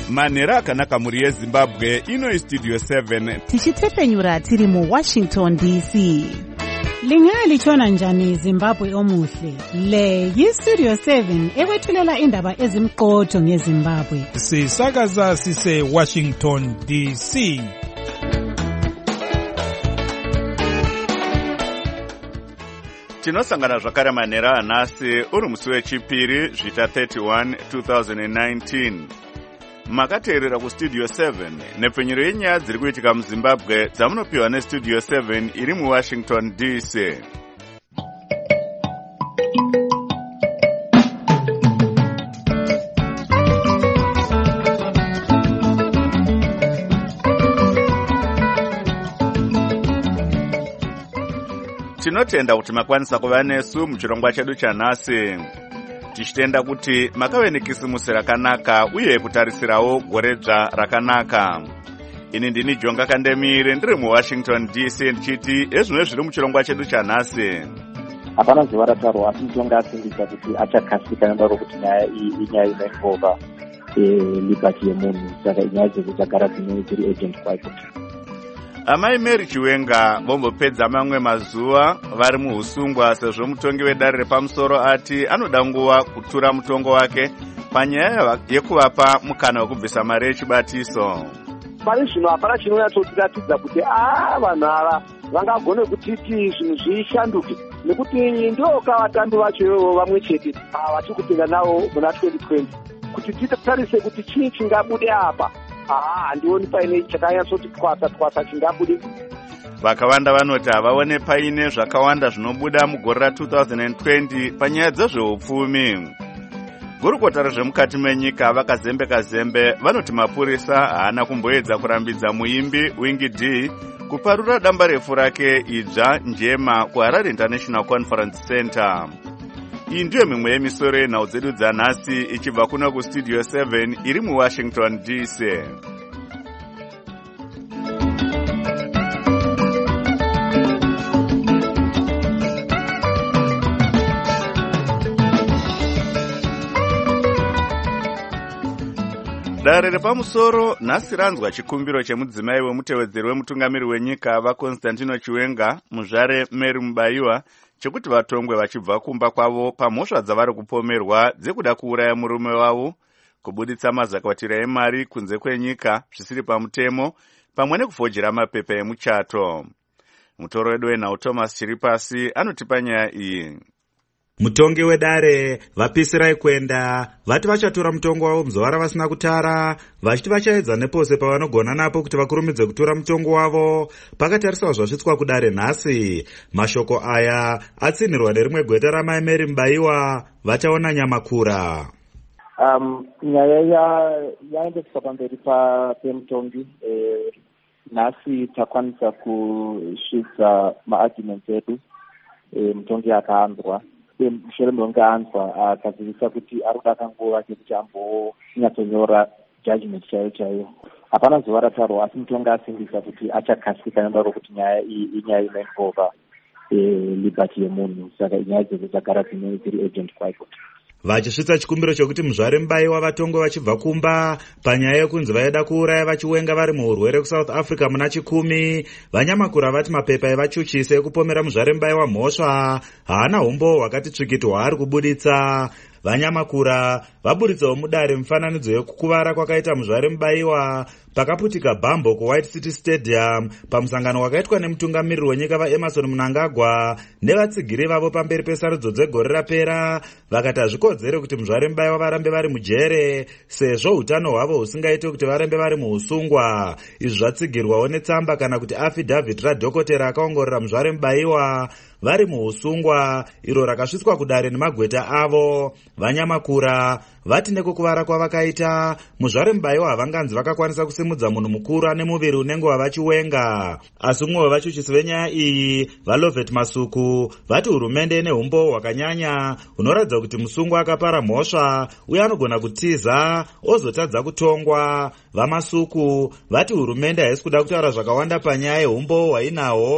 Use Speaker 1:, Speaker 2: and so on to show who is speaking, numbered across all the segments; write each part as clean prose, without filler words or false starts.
Speaker 1: manhero akanaka mhuri yezimbabwe. Ino istudio 7
Speaker 2: tichitefenyura tiri muWashington DC.
Speaker 3: Lingalitshona njani Zimbabwe omuhle? Le yistudio 7 ekwethulela indaba ezimqotho ngeZimbabwe.
Speaker 4: Sisakaza sise Washington DC.
Speaker 1: tinosangana zvakare manhero anhasi uri musi wechipiri zvita 31 2019. makateerera kustudio 7 nepfenyuro yenyaya dziri kuitika muzimbabwe dzamunopiwa nestudio 7 iri muWashington DC. tinotenda kuti makwanisa kuva nesu muchirongwa chedu chanhasi, tichitenda kuti makave nekisimusi rakanaka uye kutarisirawo goredzva rakanaka. Ini ndini Jonga Kandemire ndiri muWashington DC ndichiti ezvimwe zviri muchirongwa chedu chanhasi.
Speaker 5: Hapana zuva ratarwa asi mutonga asingisa kuti achakasika nendaro kuti nyaya iyi inyaya inoinvolva liberty yemunhu, saka inyaya dzedu dzagara dziri agent kwacho.
Speaker 1: Amai Mary Chiwenga vombopedza mamwe mazuva vari muhusungwa sezvo mutongi wedare repamusoro ati anoda nguva kutura mutongo wake panyaya yekuvapa mukana wekubvisa mari yechibatiso.
Speaker 6: Pari zvino hapana chinonyatsotiratidza kuti vanhu ava vangagone kutiti zvinhu zvishanduke, nekuti ndoka vatambi vacho ivovo vamwe chete vatiri kupinda navo muna 2020 kuti titarise kuti chii chingabude apa. Handioni paine chakanyatsoti twasa chingabude.
Speaker 1: Vakawanda vanoti havaone paine zvakawanda zvinobuda mugore ra2020 panyaya dzezveupfumi. Gurukota rezvemukati menyika vakazembe vanoti mapurisa haana kumboedza kurambidza muimbi Wingy D kuparura damba refu rake idzva njema kuHarare International Conference Center. Iyi ndiyo mimwe yemisoro yenhau dzedu dzanhasi ichibva kuno kustudio 7 iri muWashington DC. Dare repamusoro nhasi ranzwa chikumbiro chemudzimai wemutevedzeri wemutungamiri wenyika vaConstantino Chiwenga muzvare Mary Mubaiwa chekuti vatongwe vachibva kumba kwavo pamhosva dzavari kupomerwa dzekuda kuuraya murume wavo, kubuditsa mazakwatira emari kunze kwenyika zvisiri pamutemo, pamwe nekufojera mapepa emuchato. Mutoro wedu wenhau Thomas Chiripasi anotipa nyaya iyi.
Speaker 7: Mutongi wedare vapisirai kwenda vati vachatora mutongo wavo muzuva ravasina kutara, vachiti vachaedza nepose pavanogona napo kuti vakurumidze kutora mutongo wavo pakatariswa zvasvitswa kudare nhasi. Mashoko aya atsinhirwa nerimwe gweta ramai Mary Mubaiwa vachaona nyamakura.
Speaker 5: Nyaya yaendeswa pamberi pemutongi nhasi takwanisa kusvitsa maarguments edu. Mutongi akaanzwa mushure mutongi aanzwa akazivisa kuti ari kuda kanguva kekuti ambonyatsonyora judgment chaiyo. Hapana zuva ratarwa asi mutongi asimbisa kuti achakasika nendaro kuti nyaya iyi inyaya inoinvolva liberty yemunhu, saka inyaya dzedu dzagara dziri agent kwacho.
Speaker 7: Vachisvitsa chikumbiro chokuti muzvare Mubaiwa vatongwe vachibva kumba panyaya yekunzi vaida kuuraya vachiwenga vari muurwere kuSouth Africa muna 10. Vanyamakura vati mapepa evachuchisi ekupomera muzvare Mubaiwa mhosva haana umbo hwakati tsvikiti hwaari kubuditsa. Vanyamakura vaburitsawo mudare mufananidzo yekukuvara kwakaita muzvare Mubaiwa pakaputika bhambo kuWhite City Stadium pamusangano wakaitwa nemutungamiriri wenyika vaEmerson Mnangagwa nevatsigiri vavo pamberi pesarudzo dzegore rapera. Vakati hazvikodzere kuti muzvare Mubaiwa varambe vari mujere sezvo utano hwavo husingaiti kuti varambe vari muusungwa. Izvi zvatsigirwawo netsamba kana kuti affidavit radhokotera akaongorora muzvare Mubaiwa vari muusungwa, iro rakasvitswa kudare nemagweta avo. Vanyamakura vati nekukuvara kwavakaita muzvare Mubaiwa havanganzi vakakwanisa kusimudza munhu mukuru ane muviri unenge wavachiwenga. Asi umwe wevachuchisi venyaya iyi vaLovet Masuku vati hurumende ine umbo hwakanyanya hunoratidza kuti musungwa akapara mhosva uye anogona kutiza ozotadza kutongwa. VaMasuku vati hurumende haisi kuda kutaura zvakawanda panyaya yeumbo hwainahwo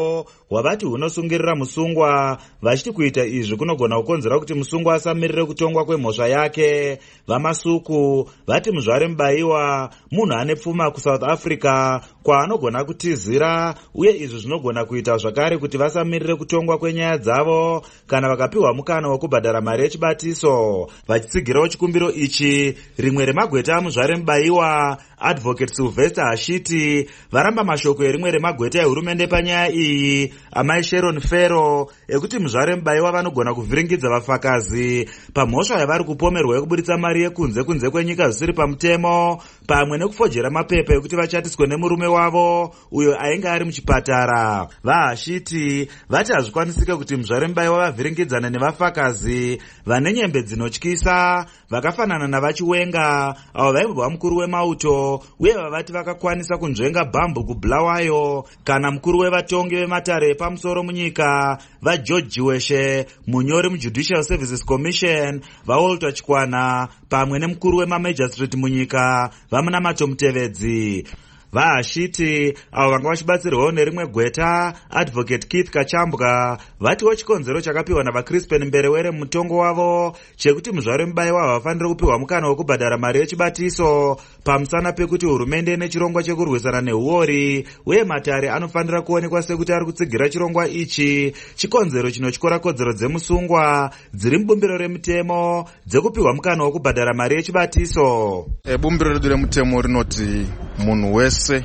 Speaker 7: hwavati hunosungirira musungwa, vachiti kuita izvi kunogona kukonzera kuti musungwa asamirire kutongwa kwemhosva yake. Vamasuku vati Muzvare Mubayiwa munhu ane pfuma kuSouth Africa kwaanogona kutizira, uye izvi zvinogona kuita zvakare kuti vasamirire kutongwa kwenyaya dzavo kana vakapiwa mukana wekubhadhara mari yechibatiso. Vachitsigirawo chikumbiro ichi, rimwe remagweta aMuzvare Mubayiwa, Advocate Sylvester Hashiti, varamba mashoko erimwe remagweta ehurumende panyaya iyi, amai Sharon Fero, ekuti Muzvare Mubayiwa vanogona kuvhiringidza vafakazi pamhosva yavari kupomerwa yekubuditsa mari yekunze kwenyika zvisiri pamutemo, pamwe nekufojera mapepa ekuti vachatiswe nemurume wavo uyo ainge ari muchipatara. VaHashiti vati hazvikwanisike kuti Muzvare Mubayiwa vavhiringidzana nevafakazi vane nyembe dzinotyisa vakafanana navachiwenga avo vaimbova mukuru wemauto uye vavati vakakwanisa kunzvenga bhambu kuBulawayo, kana mukuru wevatongi vematare epamusoro munyika vaGeorge Jiweshe, munyori muJudicial Services Commission vaWalter Chikwana, pamwe nemukuru wemaMagistrate munyika vaMunamato Mutevedzi. VaHashiti avo vanga vachibatsirwawo nerimwe gweta, Advocate Keith Kachambwa, vatiwo chikonzero chakapiwa navaCrispin Mberewere mutongo wavo chekuti Muzvare Mubayiwa havafaniri kupiwa mukana wekubhadhara mari yechibatiso pamusana pekuti hurumende nechirongwa chekurwisana neuori uye matare anofanira kuonekwa sekuti ari kutsigira chirongwa ichi, chikonzero chinotyora kodzero dzemusungwa dziri mubumbiro remutemo dzekupiwa mukana wekubhadhara mari yechibatiso.
Speaker 8: Bumbiro redu remutemo rinoti munhu wese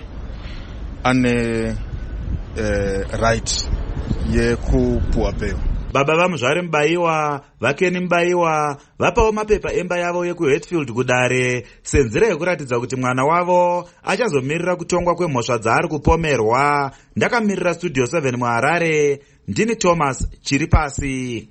Speaker 8: ane right yekupuwa bheo.
Speaker 7: Baba vaMuzvare Mubayiwa, vaKeni Mubayiwa, vapawo mapepa emba yavo yekuHatfield kudare senzira yekuratidza kuti mwana wavo achazomirira kutongwa kwemhosva dzaari kupomerwa. Ndakamirira Studio 7 muHarare, ndini Thomas Chiripasi.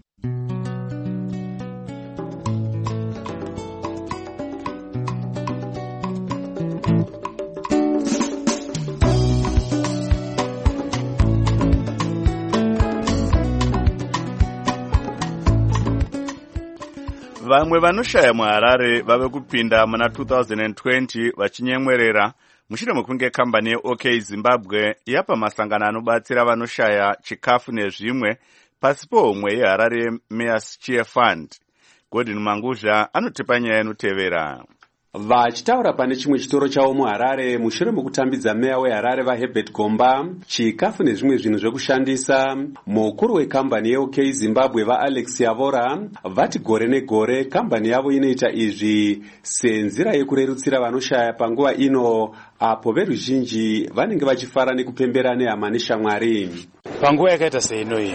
Speaker 1: Vamwe vanoshaya muHarare vave kupinda muna 2020 vachinyemwerera mushure mekunge kambani yeOK Zimbabwe yapa masangano anobatsira vanoshaya chikafu nezvimwe pasi pohomwe yeHarare Mayors Cheer Fund. Gordon Manguzha anotipa nyaya inotevera.
Speaker 9: Vachitaura pane chimwe chitoro chavo muHarare mushure mekutambidza meya weHarare vaHerbert Gomba chikafu nezvimwe zvinhu zvekushandisa, mukuru wekambani yeOK Zimbabwe vaAlex Yavora vati gore negore kambani yavo inoita izvi senzira yekurerutsira vanoshaya panguva ino apo veruzhinji vanenge vachifara nekupembera nehama neshamwari.
Speaker 10: Panguva yakaita seinoyi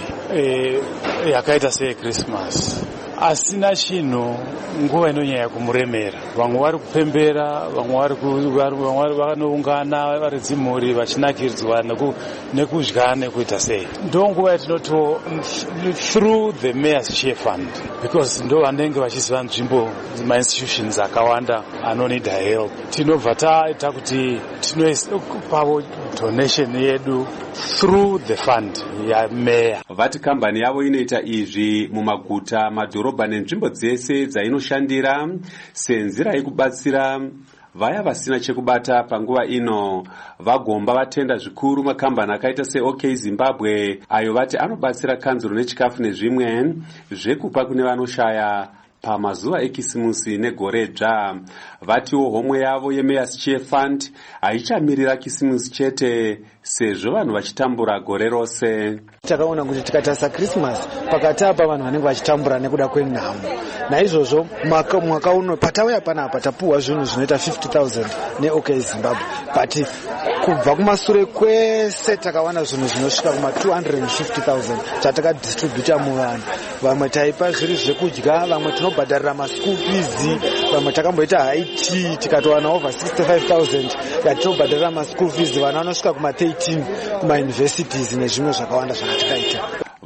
Speaker 10: yakaita seChristmas asina chinhu nguva inonyanya kumuremera. Vamwe vari kupembera, vamwe vanoungana vari dzimhuri vachinakiridzwa nekudya nekuita sei. Ndo nguva yatinoti through the Mayors Cheer Fund, because ndo vanenge vachiziva nzvimbo mainstitutions akawanda anonida help. Tinobva taita kuti tinopavo donation yedu through the fund yameya.
Speaker 9: Vati kambani yavo inoita izvi mumaguta, madhorobha nenzvimbo dzese dzainoshandira senzira yekubatsira vaya vasina chekubata panguva ino. VaGomba vatenda zvikuru makambani akaita seOK Zimbabwe ayo vati anobatsira kanzuro nechikafu nezvimwe zvekupa kune vanoshaya pamazuva ekisimusi negore dzva. Vatiwo homwe yavo yeMayors Cheer Fund haichamirira kisimusi chete sezvo vanhu vachitambura gore rose.
Speaker 11: Takaona kuti tikatarisa Christmas pakati apa vanhu vanenge vachitambura nekuda kwenhamo. Naizvozvo mwaka uno patauya panapa tapuwa zvinhu zvinoita 50,000 neOK Zimbabwe. But kubva kumashure kwese takawana zvinhu zvinosvika kuma 250,000 chatakadistributa muvanhu. Vamwe taipa zviri zvekudya, vamwe tinobhadharira maschool fees, vamwe takamboita haiti tikatowana over 65,000 yatinobhadharira maschool fees, vana vanosvika kuma 13 kuma universities nezvimwe zvakawanda zvakatikaita.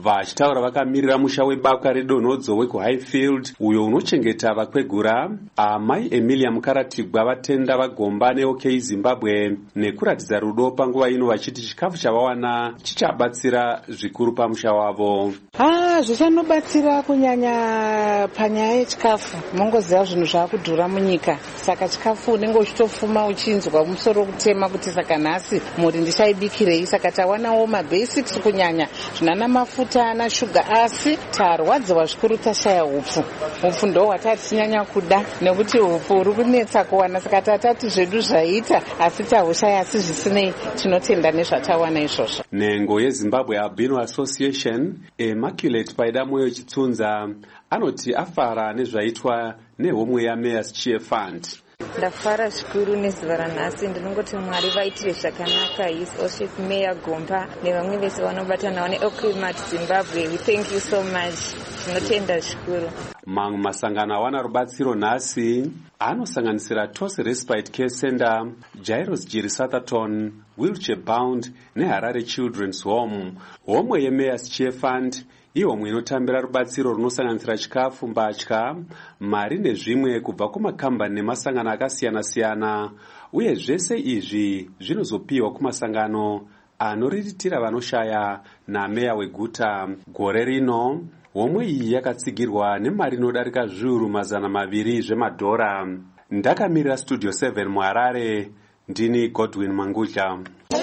Speaker 9: vachitaura vakamirira musha webaka redonhodzo wekuhighfield uyo unochengeta vakwegura. Amai Emilia Mukaratigwa vatenda vagomba neOK Zimbabwe nekuratidza rudo panguva ino vachiti chikafu chavawana chichabatsira zvikuru pamusha wavo.
Speaker 12: Zvichanobatsira kunyanya panyaya yechikafu. Mongoziva zvinhu zvakudhura munyika, saka chikafu unenge uchitofuma uchinzwa musoro kutema kuti saka nhasi mhuri ndichaibikirei. Saka tawanawo mabasics kunyanya zvinana mafuta na shuga, asi tarwadziwa zvikuru tashaya upfu. Upfu ndo watatinyanya kuda nekuti upfu uri kunetsa kuwana, saka tatati zvedu zvaita asi tahushaya, asi zvisinei tinotenda nezvatawana izvozvo.
Speaker 9: Nhengo yeZimbabwe Albino Association Immaculate Paidamoyo Chitsunza anoti afara nezvaitwa nehomwe yaMayors Cheer Fund.
Speaker 13: Ndafara zvikuru nezuva ranhasi. Ndinongoti Mwari vaitire zvakanaka, His Worship Mayor Gomba nevamwe vese vanobatanawo neOK Mart Zimbabwe. We thank you so much. Tinotenda zvikuru.
Speaker 9: Mamwe masangano awana rubatsiro nhasi anosanganisira Tose Respite Care Center, Jairos Jirisathaton, Wheelchair Bound neHarare Children's Home. Homwe yeMayors Cheer Fund ihomwe inotambira rubatsiro runosanganisira chikafu, mbatya, mari nezvimwe kubva kumakambani nemasangano akasiyana-siyana, uye zvese izvi zvinozopiwa kumasangano anoriritira vanoshaya nameya weguta. Gore rino homwe iyi yakatsigirwa nemari inodarika zviuru 200 zvemadhora. Ndakamirira Studio 7 muHarare, ndini Godwin Mangudya.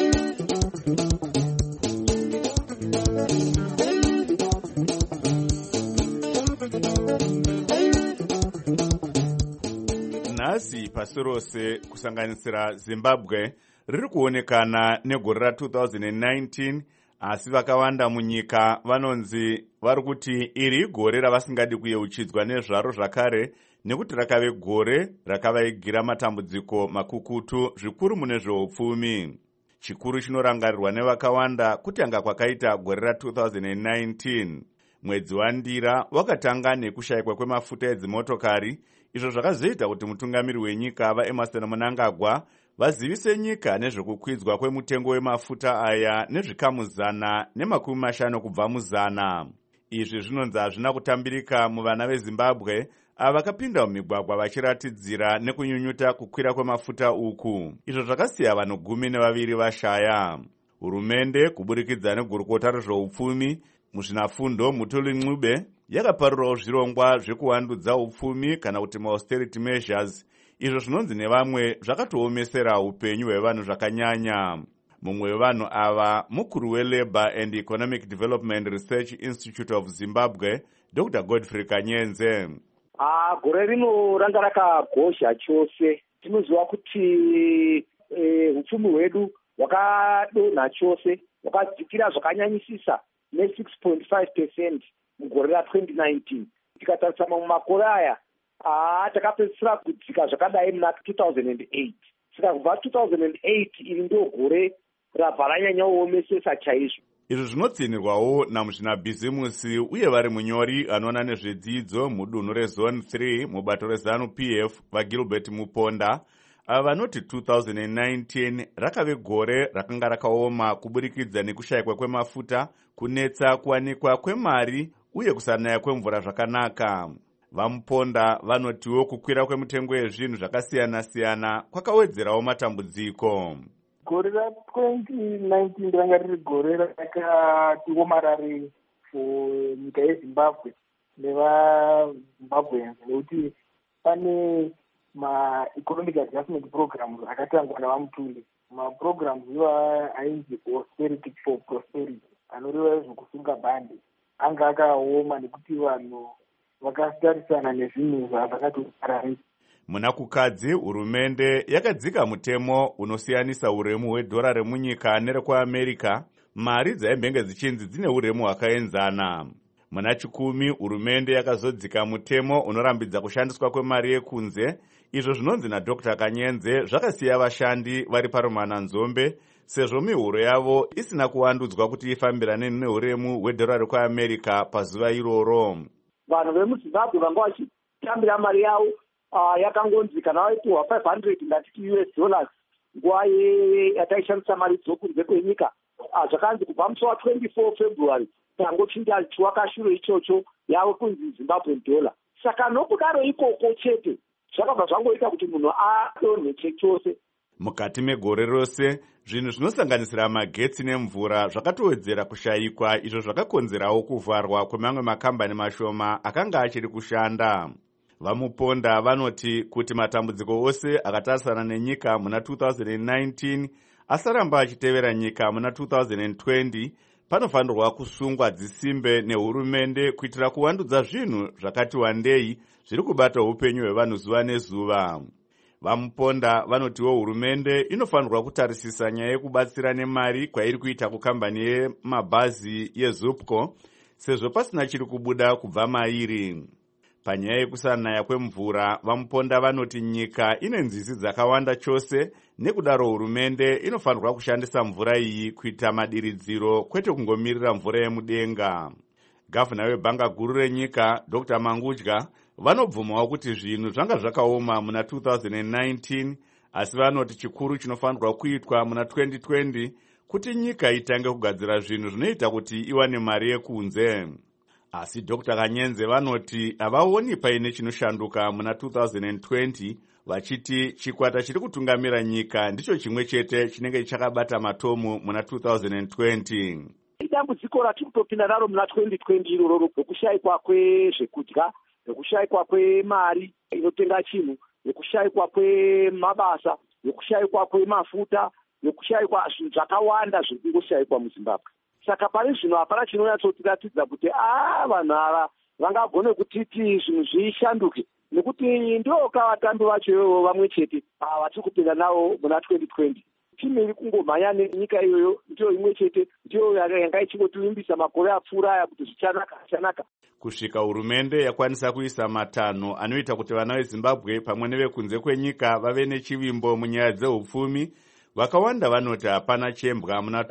Speaker 1: Nhasi pasi rose kusanganisira Zimbabwe riri kuonekana negore ra2019, asi vakawanda munyika vanonzi vari kuti iri igore ravasingadi kuyeuchidzwa nezvaro zvakare, nekuti rakave gore rakavaigira matambudziko makukutu zvikuru mune zveupfumi. Chikuru chinorangarirwa nevakawanda kuti anga kwakaita gore ra2019. Mwedzi waNdira wakatanga nekushayikwa kwemafuta edzimotokari, izvo zvakazoita kuti mutungamiri wenyika vaEmmerson Mnangagwa vazivise nyika nezvekukwidzwa kwemutengo wemafuta aya nezvikamu 150 kubva mu100. Izvi zvinonzi hazvina kutambirika muvana veZimbabwe ava vakapinda mumigwagwa vachiratidzira nekunyunyuta kukwira kwemafuta uku, izvo zvakasiya vanhu 12 vashaya. Hurumende kuburikidza negurukota rezveupfumi muzvinafundo Mutuli Ncube yakaparurawo zvirongwa zvekuwandudza upfumi kana kuti austerity measures, izvo zvinonzi nevamwe zvakatoomesera upenyu hwevanhu zvakanyanya. Mumwe wevanhu ava mukuru weLabour and Economic Development Research Institute of Zimbabwe, Dr. Godfrey Kanyenze.
Speaker 6: Gore rino ranga rakagozha chose. Tinoziva kuti upfumi hwedu hwakadonha chose, hwakadzikira zvakanyanyisisa ne6.5% mugore ra2019. Tikatarisa mamwe makore aya takapedzisira kudzika zvakadai muna 2008. Saka kubva 2008 iri ndo gore rabva ranyanya kuomesesa chaizvo.
Speaker 1: Izvo zvinotsinirwawo namuzvinabhizimusi uye vari munyori anoona nezvedzidzo mudunhu rezone 3 mubato reZANU-PF vaGilbert Muponda ava vanoti 2019 rakave gore rakanga rakaoma kuburikidza nekushayikwa kwemafuta, kunetsa kuwanikwa kwemari uye kusanaya kwemvura zvakanaka. Vamuponda vanotiwo kukwira kwemutengo yezvinhu zvakasiyana-siyana kwakawedzerawo matambudziko.
Speaker 14: Gore ra2019 ranga riri gore rakati omarare nyika yeZimbabwe nevaZimbabweans, nekuti pane ma-economic adjustment programs akatangwa navamutuli. Ma-programs iwa ainzi austerity for prosperity, anoreva zvokusunga bhande, anga akaoma nekuti vanhu vakatarisana nezvinhu zvakatopararisa.
Speaker 1: Muna kukadzi, hurumende yakadzika mutemo unosiyanisa uremu hwedhora remunyika nerekuAmerica, mari dzaimbenge dzichinzi dzine uremu hwakaenzana. Muna chikumi, hurumende yakazodzika mutemo unorambidza kushandiswa kwemari yekunze, izvo zvinonzi naDr. Kanyenze zvakasiya vashandi vari parumananzombe, sezvo mihuro yavo isina kuwandudzwa kuti ifambirane neuremu hwedhora rekuAmerica pazuva iroro.
Speaker 6: Vanhu vemuZimbabwe vanga vachitambira mari yavo yakangonzi kana vaipiwa $500 ngatiti US nguva yataishandisa mari dzokunze kwenyika. Zvakanzi kubva musi wa24 February changochinja chiwakashure ichocho yave kunzi Zimbabwe dollar. Saka nokudaro ikoko chete zvakabva zvangoita kuti munhu adonhe cheke chose.
Speaker 1: Mukati megore rose zvinhu zvinosanganisira magetsi nemvura zvakatowedzera kushayikwa, izvo zvakakonzerawo kuvharwa kwemamwe makambani mashoma akanga achiri kushanda. Vamuponda vanoti kuti matambudziko ose akatarisana nenyika muna 2019 asaramba achitevera nyika muna 2020, panofanirwa kusungwa dzisimbe nehurumende kuitira kuvandudza zvinhu zvakati wandei zviri kubata upenyu hwevanhu zuva nezuva. Vamuponda vanotiwo hurumende inofanirwa kutarisisa nyaya yekubatsira nemari kwairi kuita kukambani yemabhazi yeZupco, sezvo pasina chiri kubuda kubva mairi. Panyaya yekusanaya kwemvura, Vamuponda vanoti nyika ine nzizi dzakawanda chose, nekudaro hurumende inofanirwa kushandisa mvura iyi kuita madiridziro kwete kungomirira mvura yemudenga. Gavana webhanga guru renyika Dr. Mangudya vanobvumawo kuti zvinhu zvanga zvakaoma muna 2019, asi vanoti chikuru chinofanirwa kuitwa muna 2020 kuti nyika itange kugadzira zvinhu zvinoita kuti iwane mari yekunze. Asi Dr. Kanyenze vanoti havaoni paine chinoshanduka muna 2020, vachiti chikwata chiri kutungamira nyika ndicho chimwe chete chinenge chakabata matomu muna 2020.
Speaker 6: Dambudziko ratiri kutopinda naro muna 2020 iroro rokushayikwa kwezvekudya, rokushayikwa kwemari inotenga chinhu, rokushayikwa kwemabasa, rokushayikwa kwemafuta, rokushayikwa zvinhu zvakawanda zviri kungoshayikwa muZimbabwe. Saka pane zvino hapana chinonyatsotiratidza kuti vanhu ava vangagone kutiti zvinhu zvishanduke, nekuti ndoka vatambi vacho vamwe chete vatiri kupinda navo muna 2020. Timu iri kungomhanya nenyika iyoyo ndiyo imwe chete, ndiyo yanga ichingotivimbisa makore apfuura aya kuti zvichanaka.
Speaker 1: Kusvika hurumende yakwanisa kuisa matanho anoita kuti vana veZimbabwe pamwe nevekunze kwenyika vave nechivimbo munyaya dzehupfumi, vakawanda vanoti hapana chembwa muna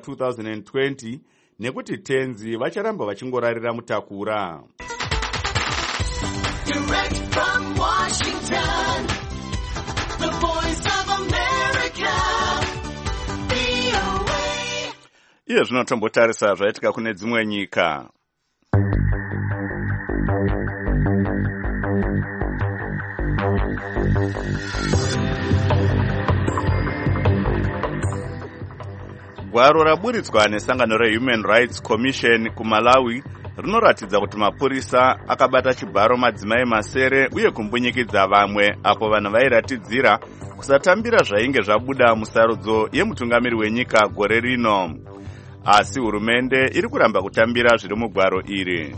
Speaker 1: 2020 nekuti tenzi vacharamba vachingorarira mutakura. Direct from Washington, the voice of America, VOA. Iye zvinotombotarisa zvaitika kune dzimwe nyika. Gwaro raburitswa nesangano reHuman Rights Commission kuMalawi rinoratidza kuti mapurisa akabata chibharo madzimai masere uye kumbunyikidza vamwe apo vanhu vairatidzira kusatambira zvainge zvabuda musarudzo yemutungamiri wenyika gore rino. Asi hurumende iri kuramba kutambira zviri mugwaro iri.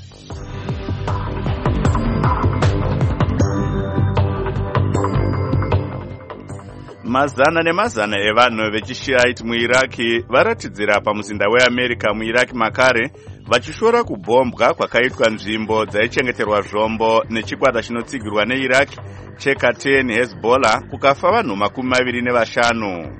Speaker 1: Mazana nemazana evanhu vechishiite muIraki varatidzira pamuzinda weAmerica muIraki makare vachishora kubhombwa kwakaitwa nzvimbo dzaichengeterwa zvombo nechikwata chinotsigirwa neIraki cheKaten Hezbollah, kukafa vanhu 25.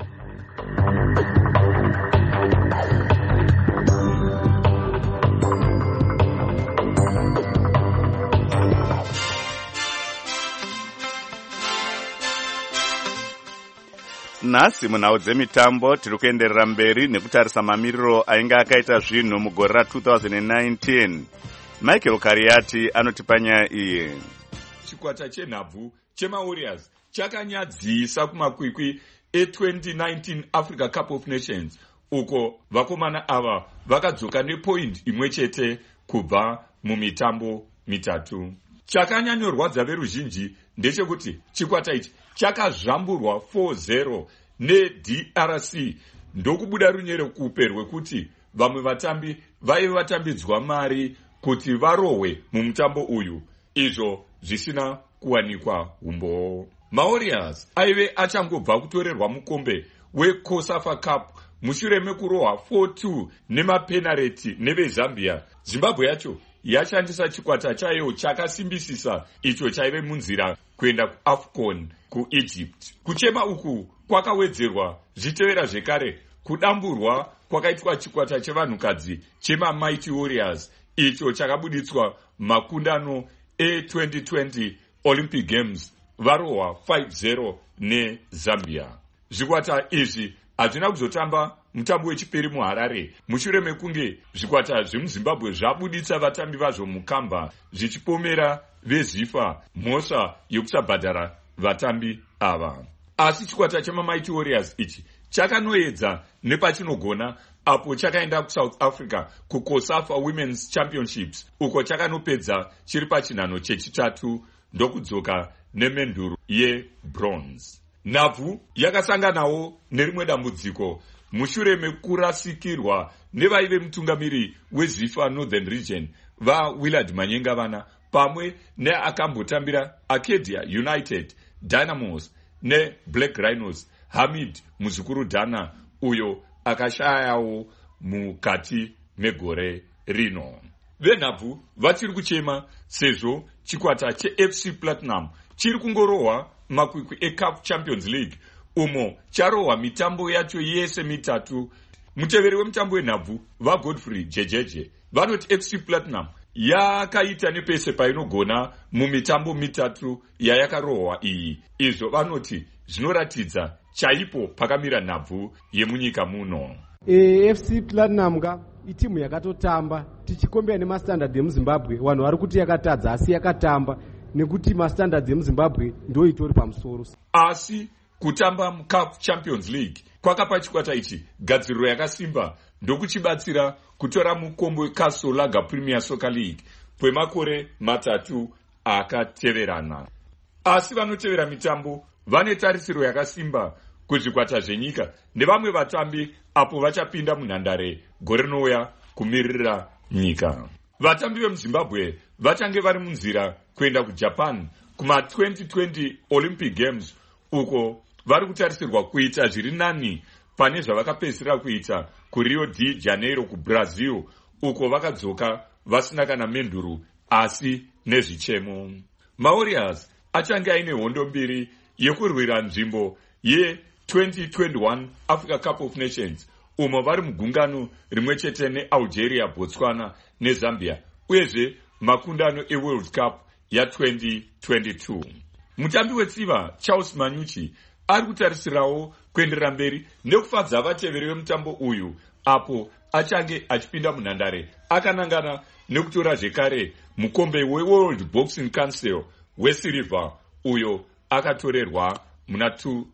Speaker 1: Nhasi munhau dzemitambo tiri kuenderera mberi nekutarisa mamiriro ainge akaita zvinhu mugore ra2019. Michael Kariati anotipa nyaya iyi.
Speaker 15: Chikwata chenhabvu chemaWarriors chakanyadzisa kumakwikwi e2019 Africa Cup of Nations, uko vakomana ava vakadzoka nepoint imwe chete kubva mumitambo mitatu. Chakanyanyorwadza veruzhinji ndechekuti chikwata ichi chakazvamburwa 4-0 neDRC ndokubuda runyere kupe rwekuti vamwe vatambi vaive vatambidzwa mari kuti varohwe mumutambo uyu, izvo zvisina kuwanikwa umbo. MaWarriors aive achangobva kutorerwa mukombe weCOSAFA Cup mushure mekurohwa 4-2 nemapenareti neveZambia. Zimbabwe yacho yashandisa chikwata chayo chakasimbisisa icho chaive munzira kuenda kuAFCON kuEgypt. Kuchema uku kwakawedzerwa zvitevera zvekare kudamburwa kwakaitwa chikwata chevanhukadzi chemaMighty Warriors icho chakabuditswa makundano e2020 Olympic Games varohwa 5-0 neZambia. Zvikwata izvi hazvina kuzotamba mutambo wechipiri muHarare mushure mekunge zvikwata zvemuzimbabwe zvabuditsa vatambi vazvo mukamba zvichipomera veZIFA mhosva yokusabhadhara vatambi ava. Asi chikwata chamaMighty Warriors ichi chakanoedza nepachinogona apo chakaenda kuSouth Africa kuCOSAFA Women's Championships uko chakanopedza chiri pachinhano chechitatu ndokudzoka nemenduru yebronze. Nhabvu yakasanganawo nerimwe dambudziko mushure mekurasikirwa nevaive mutungamiri weZIFA Northern Region vaWillard Manyengavana pamwe neakambotambira Arcadia United, Dynamos neBlack Rhinos Hamid Muzukuru Dana uyo akashayawo mukati megore rino. Venhabvu vachiri kuchema sezvo chikwata cheFC Platinum chiri kungorohwa makwikwi eCAF Champions League umo charohwa mitambo yacho yese mitatu. Muteveri wemutambo wenhabvu vaGodfrey Jejeje vanoti FC Platinum yakaita nepese painogona mumitambo mitatu yayakarohwa iyi. Izvo vanoti zvinoratidza chaipo pakamira nhabvu yemunyika muno.
Speaker 16: FC Platinum itimu yakatotamba tichikombera nemastandard emuZimbabwe. Vanhu vari kuti yakatadza asi yakatamba nekuti mastandard emuZimbabwe ndo itori pamusoro.
Speaker 15: Asi kutamba muCAF Champions League kwakapa chikwata ichi gadziriro yakasimba ndokuchibatsira kutora mukombo weCastle Lager Premier Soccer League kwemakore matatu akateverana. Asi vanotevera mitambo vane tarisiro yakasimba kuzvikwata zvenyika nevamwe vatambi apo vachapinda munhandare gore rinouya kumirira nyika. Vatambi vemuZimbabwe vachange vari munzira kuenda kuJapan kuma2020 Olympic Games uko vari kutarisirwa kuita zviri nani pane zvavakapedzisira kuita kuRio de Janeiro kuBrazil uko vakadzoka vasina kana menduru asi nezvichemo. MaWarriors achange aine hondo mbiri yekurwira nzvimbo ye2021 Africa Cup of Nations umo vari mugungano rimwe chete neAlgeria, Botswana neZambia uyezve makundano eWorld Cup ya2022. Mutambi wetsiva Charles Manyuchi ari kutarisirawo kuenderera mberi nekufadza vateveri vemutambo uyu apo achange achipinda munhandare akanangana nekutora zvekare mukombe weWorld Boxing Council wesirivha uyo akatorerwa muna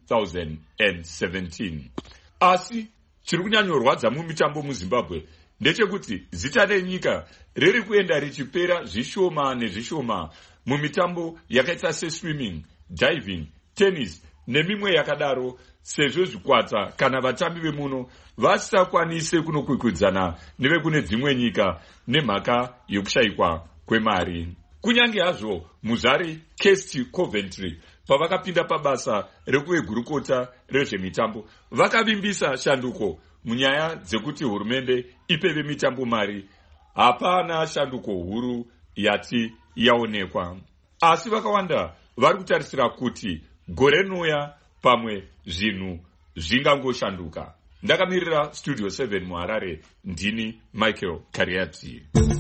Speaker 15: 2017. Asi chiri kunyanyorwadza mumitambo muZimbabwe ndechekuti zita renyika riri kuenda richipera zvishoma nezvishoma mumitambo yakaita seswimming, diving, tennis nemimwe yakadaro sezvo zvikwata kana vatambi vemuno vasakwanise kunokwikwidzana nevekune dzimwe nyika nemhaka yokushayikwa kwemari. Kunyange hazvo muzvari KST Coventry pavakapinda pabasa rekuvegurukota rezvemitambo vakavimbisa shanduko munyaya dzekuti hurumende ipe vemitambo mari, hapana shanduko huru yati yaonekwa. Asi vakawanda vari kutarisira kuti gore rinouya pamwe zvinhu zvingangoshanduka. Ndakamirira Studio 7 muHarare, ndini Michael Kariati.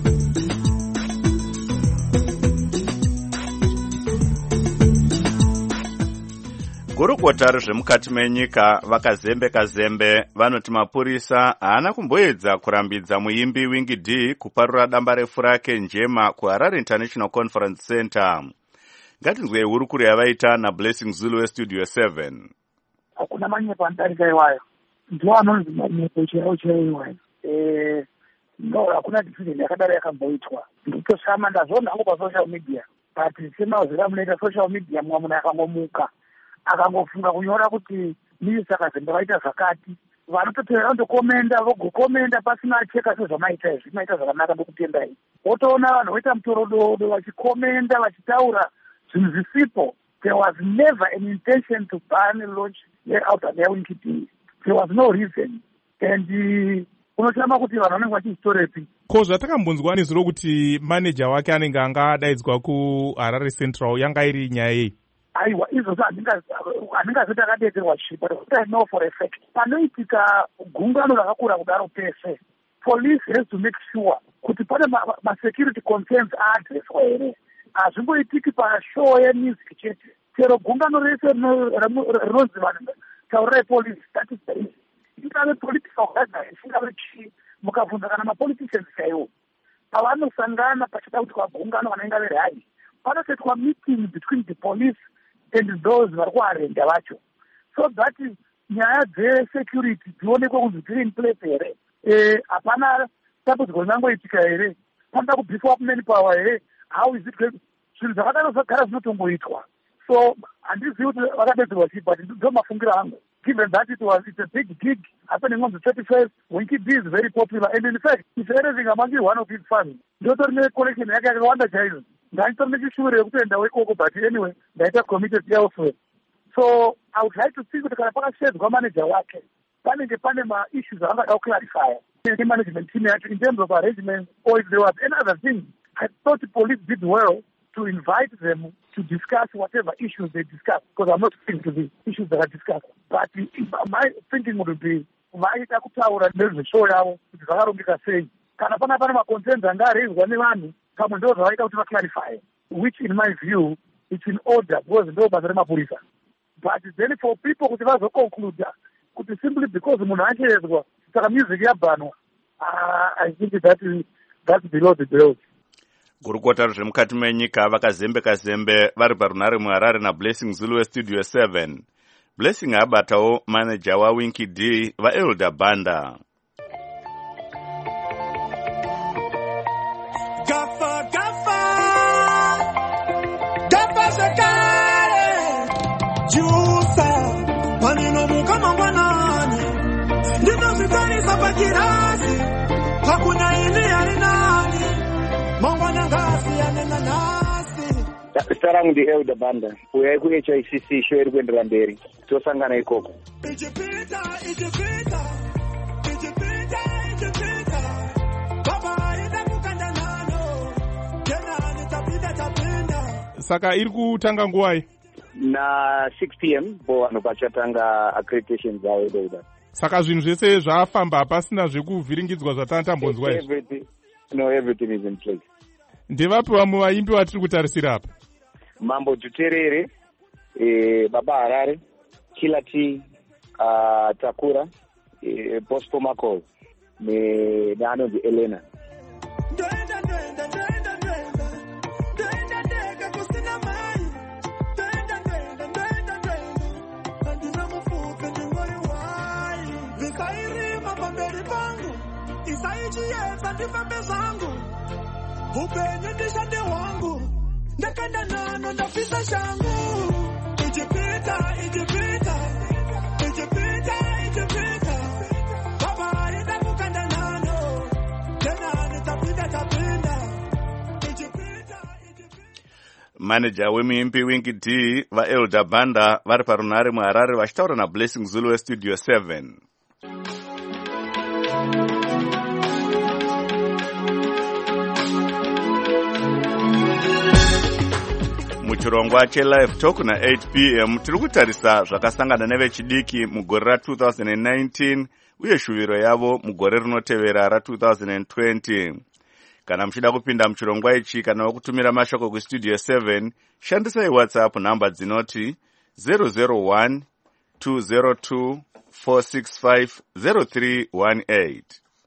Speaker 1: Gurukota rezvemukati menyika vakazembe vanoti mapurisa haana kumboedza kurambidza muimbi Wingy D kuparura damba refu rake njema kuHarare International Conference Center. Ngatinzwe hurukuro yavaita naBlessing Zulu weStudio 7.
Speaker 14: Hakuna manyepo anodarika iwayo, ndiwo anonzi manyepo chaiwo iwayo. No, hakuna decision yakadaro yakamboitwa. Ndikutosama ndazvona hangu pasocial media, but semazera munoita social media munhu akangomuka akangofunga kunyora kuti minista Kazembe vaita zvakati, vanototevera vandokomenda vogokomenda pasina cheka sezvamaita izvi, maita zvakanaka ndokutendai. Wotoona vanhu voita mutorododo vachikomenda vachitaura zvinhu zvisipo. There was never an intention to ban launch album yaWingy D. There was no reason. And unoshama kuti vanhu vanenge vachizitorepi.
Speaker 4: Ko zvatakambonzwa nezuro kuti manager wake anenge angadaidzwa kuHarare Central yanga iri nyaya yei?
Speaker 14: Aiwa, izvo handingazoti akadedzerwa chipa, but I know for a fact panoitika gungano rakakura kudaro pese, police has to make sure kuti pane ma-security concerns aadreswa here. Hazvimboitiki pashow yemusic chete, chero gungano rese rinonzi vanhu taurai police, that is the reason. ingave political gathering ingave chii mukabvunza kana mapoliticians chaiwo pavanosangana pachida kuti kwagungano kana ingave rally panosetwa meeting between the police and those vari kuarenda vacho so that nyaya dzesecurity dzionekwe kunzi dziri in place here hapana tambudziko ringangoitika here panoda kubhifa up manpower here how is it zvinhu zvakadaro zvinotongoitwa so handizivi kuti vakadedzerwa chii but ndo mafungiro angu given that it's a big gig happening on the 31st Winky D is very popular and in fact if anything among one of his fans ndotori necollection yake yakawanda chaizvo ndaitori nechishure yekutoenda wekoko but anyway ndaita committed elsewhere so I would like to see kuti kana pakashedzwa manager wake panenge pane maissues avangada kuclarify management team yacho in terms of arrangement or if there was any other thing. I thought the police did well to invite them to discuss whatever issues they discuss, because I'm not speaking to the issues that are discussed. But my thinking would be, vaita kutaura nezveshow yavo kuti zvakarongeka sei kana pane maconcerns anga raiswa nevanhu pamwe ndo zvavaita kuti vaclarify, which in my view it's in order because ndo basa remapurisa. But then for people kuti vazoconclude kuti simply because munhu achezwa saka music yabhanwa, I think that's below the belt.
Speaker 1: Gurukota rezvemukati menyika vakazembe vari parunare muHarare naBlessing Zulu weStudio 7. Blessing abatawo manager waWinky D vaElder Banda.
Speaker 17: Gafa zakare jusa panino mukama mwanani ndino zitani sabajirazi hakuna ini alinani mwana ngasi yanena nasi.
Speaker 6: Starangu ndi Elder Banda uyai ku HICC show iri kuendera mberi tosangana ikoko.
Speaker 4: Saka iri kutanga nguwai?
Speaker 6: Na 6 p.m. vanhu vachatanga accreditation dzavo idodha.
Speaker 4: Saka zvinhu zvese zvafamba pasina zvekuvhiringidzwa zvatambonzwa
Speaker 6: izvi? No, everything is in place.
Speaker 4: Ndevapi vamwe vaimbi vatiri kutarisira apa?
Speaker 6: Mambo Duterere, Baba Harare, Killer T, Takura, Bosco Mako, neanonzi Elena.
Speaker 17: Upenye ndishande wangu ndakanda nano ndafisa shangu Ijipita Baba ita kukanda nano tena nitapinda
Speaker 1: Manager wemuimbi Winky D vaElder Banda vari parunare muHarare vachitaura naBlessing Zulu weStudio 7. Muchirongwa cheLive Talk na 8 p.m. tiri kutarisa zvakasangana nevechidiki mugore ra2019 uye shuviro yavo mugore rinotevera ra2020. Kana muchida kupinda muchirongwa ichi kana wakutumira mashoko kuStudio 7, shandisai WhatsApp namba dzinoti 001 202 465 0318.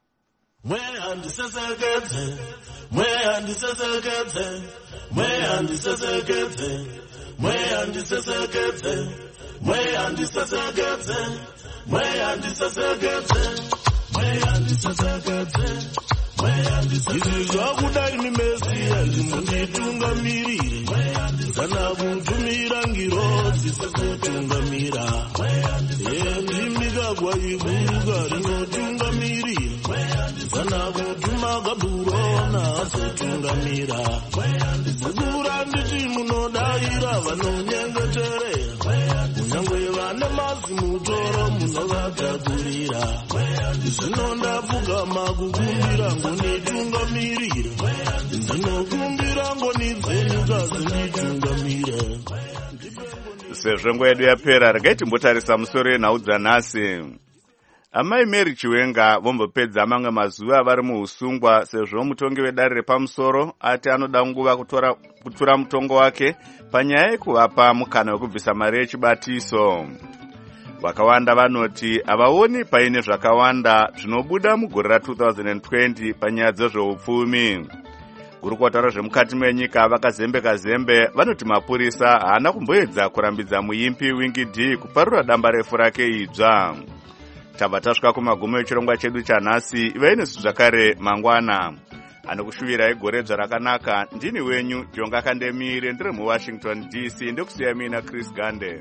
Speaker 17: Izvi zvakudai mimesiya zvimunditungamirire kana kutumira ngirodzi sekutungamira ndimigagwa iguruka rinotungamirire kana kutuma gaburona azotungamira zikura nditi munodaira vanonyengeterera kunyangwe vane mazimutoro munovatakurira zvino ndapfugama kukumbira ngonitungamirire ndinokumbira ngonidzenikazi nditungamire.
Speaker 1: Sezvo nguva yedu yapera, regai timbotarisa musoro yenhau dzanhasi. Amai Mary Chiwenga vombopedza mamwe mazuva vari muusungwa sezvo mutongi wedare repamusoro ati anoda nguva kutura mutongo wake panyaya yekuvapa mukana wekubvisa mari yechibatiso. vakawanda vanoti havaoni paine zvakawanda zvinobuda mugore ra2020 panyaya dzezveupfumi. Gurukota rezvemukati menyika vakazembe-kazembe vanoti mapurisa haana kumboedza kurambidza muimbi Wingy D kuparura damba refu rake idzva. Tabva tasvika kumagumo echirongwa chedu chanhasi. Ivai nesu zvakare mangwana. Anokushuvirai goredzva rakanaka. Ndini wenyu Jonga Kandemire, ndiri muWashington DC. Ndikusiya mina Chris Gande.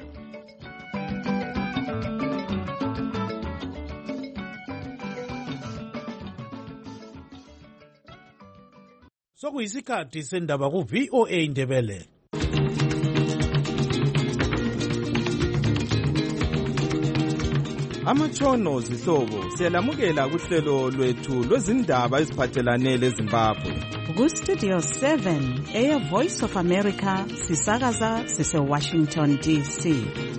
Speaker 18: Sokuyisikhathi sendaba ku-VOA Ndebele.
Speaker 19: Amatshono zihlobo siyalamukela kuhlelo lwethu lwezindaba eziphathelane leZimbabwe.
Speaker 2: Ku-Studio 7 Air Voice of America sisakaza sise-Washington DC.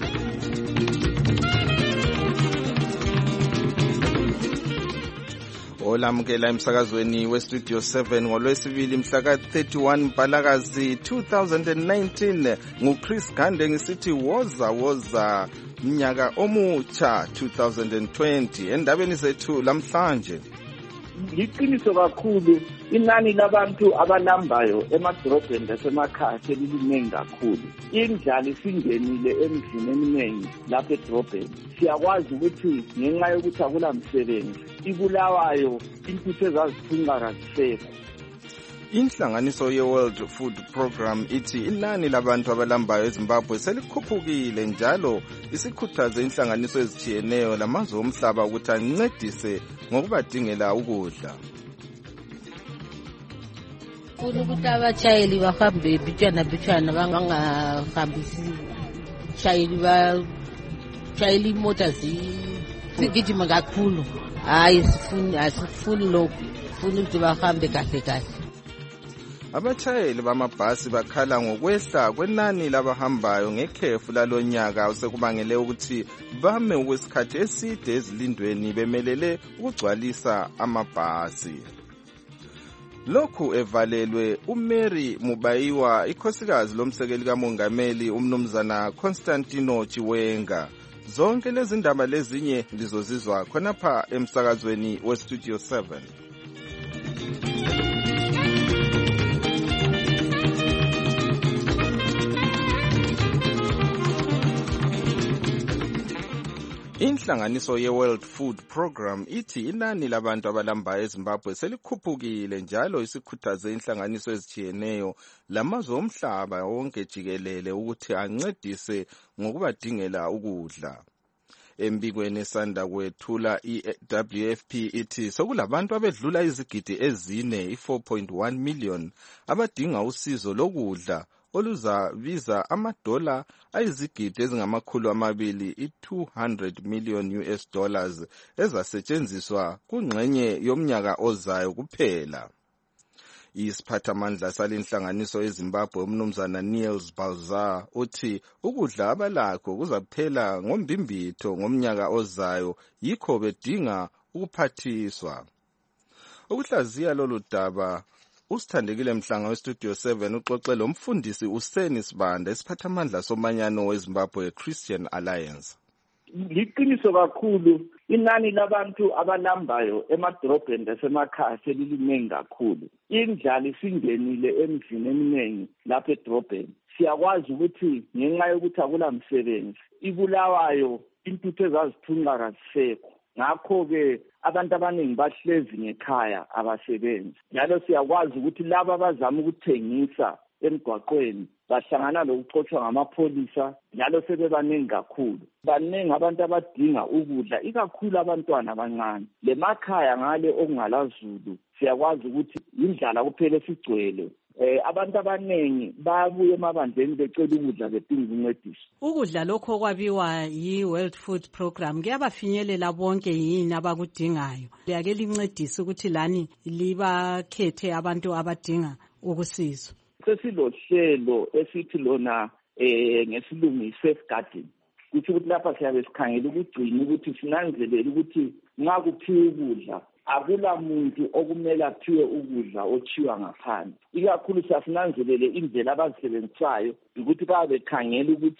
Speaker 19: Olamukela emsakazweni weStudio 7 ngolwesibili mhla ka-31 Mpalakazi 2019 nguChris Gande ngisithi woza mnyaka omutsha 2020 endabeni zethu lamhlanje.
Speaker 6: Liqiniso kakhulu inani labantu abalambayo emadolobheni lasemakhaya seliningi kakhulu. Indlala isingenile emizini eminingi lapha edolobheni. Siyakwazi ukuthi ngenxa yokuthi akula msebenzi ibulawayo intuthu ezazithunqa kazisekho.
Speaker 19: Inhlanganiso ye-World Food Program ithi inani labantu abalambayo eZimbabwe selikhuphukile njalo isikhuthaze inhlanganiso ezitshiyeneyo lamazwe omhlaba ukuthi ancedise ngokubadingela ukudla.
Speaker 20: Funa ukuthi abatshayeli bahambe bitshana bangahambisi shayeli imota zigijima kakhulu. Hayi asifuni lokhu, funa ukuthi bahambe kahle.
Speaker 19: Abatshayeli bamabhasi bakhala ngokwehla kwenani labahambayo ngekhefu lalonyaka osekubangele ukuthi bame okwesikhathi eside ezilindweni bemelele ukugcwalisa amabhasi. Lokhu evalelwe uMary Mubayiwa, ikhosikazi lomsekeli kamongameli umnumzana Constantino Chiwenga. Zonke lezi ndaba lezinye lizozizwa khonapha emsakazweni weStudio 7. Inhlanganiso ye-World Food Program ithi inani labantu abalambayo eZimbabwe selikhuphukile njalo isikhuthaze inhlanganiso ezitshiyeneyo lamazwe omhlaba wonke jikelele ukuthi ancedise ngokubadingela ukudla. Embikweni esanda kwethula i-WFP ithi sokulabantu abedlula izigidi ezine 4.1 million abadinga usizo lokudla oluzabiza amadola ayizigidi ezingamakhulu amabili $200 million ezasetshenziswa kungxenye yomnyaka ozayo kuphela. Isiphathamandla salenhlanganiso eZimbabwe umnumzana Niels Balzar uthi ukudla abalakho kuzaphela ngombimbitho ngomnyaka ozayo yikho bedinga ukuphathiswa. Ukuhlaziya lolu daba usithandekile Mhlanga weStudio 7 uxoxe lo mfundisi uSeni Sibanda isiphathamandla somanyano weZimbabwe Christian Alliance.
Speaker 6: Liqiniso kakhulu inani labantu abalambayo emadolobheni lasemakhaya seliningi kakhulu. Indlala isingenile emizini eminingi lapha edolobheni. Siyakwazi ukuthi ngenxa yokuthi akula msebenzi ibulawayo intuthu ezazithunqa kazisekho. Ngakho-ke abantu abaningi bahlezi ngekhaya abasebenzi. Njalo siyakwazi ukuthi laba abazama ukuthengisa emgwaqweni bahlangana lokuxotshwa ngamapholisa njalo sebebaningi kakhulu. Baningi abantu abadinga ukudla ikakhulu abantwana abancane. Lemakhaya ngale okungalazulu siyakwazi ukuthi indlala kuphela sigcwele. Abantu abaningi babuye emabandleni becela ukudla bedinga ukuncediswa.
Speaker 3: Ukudla lokho okwabiwa yi-World Food Program kuyabafinyelela bonke yini abakudingayo? Liyake lincedise ukuthi lani libakhethe abantu abadinga ukusizwa.
Speaker 6: Sesilohlelo esithi lona ngesilungu i-safeguarding. Kuthi ukuthi lapha siyabe sikhangela ukugcina ukuthi sinanzelele ukuthi nxa kuphiwe ukudla akula muntu okumele aphiwe ukudla ochiwa ngaphandle. Ikakhulu siyasinanzelele indlela abazisebenzisayo ukuthi babe bekhangela ukuthi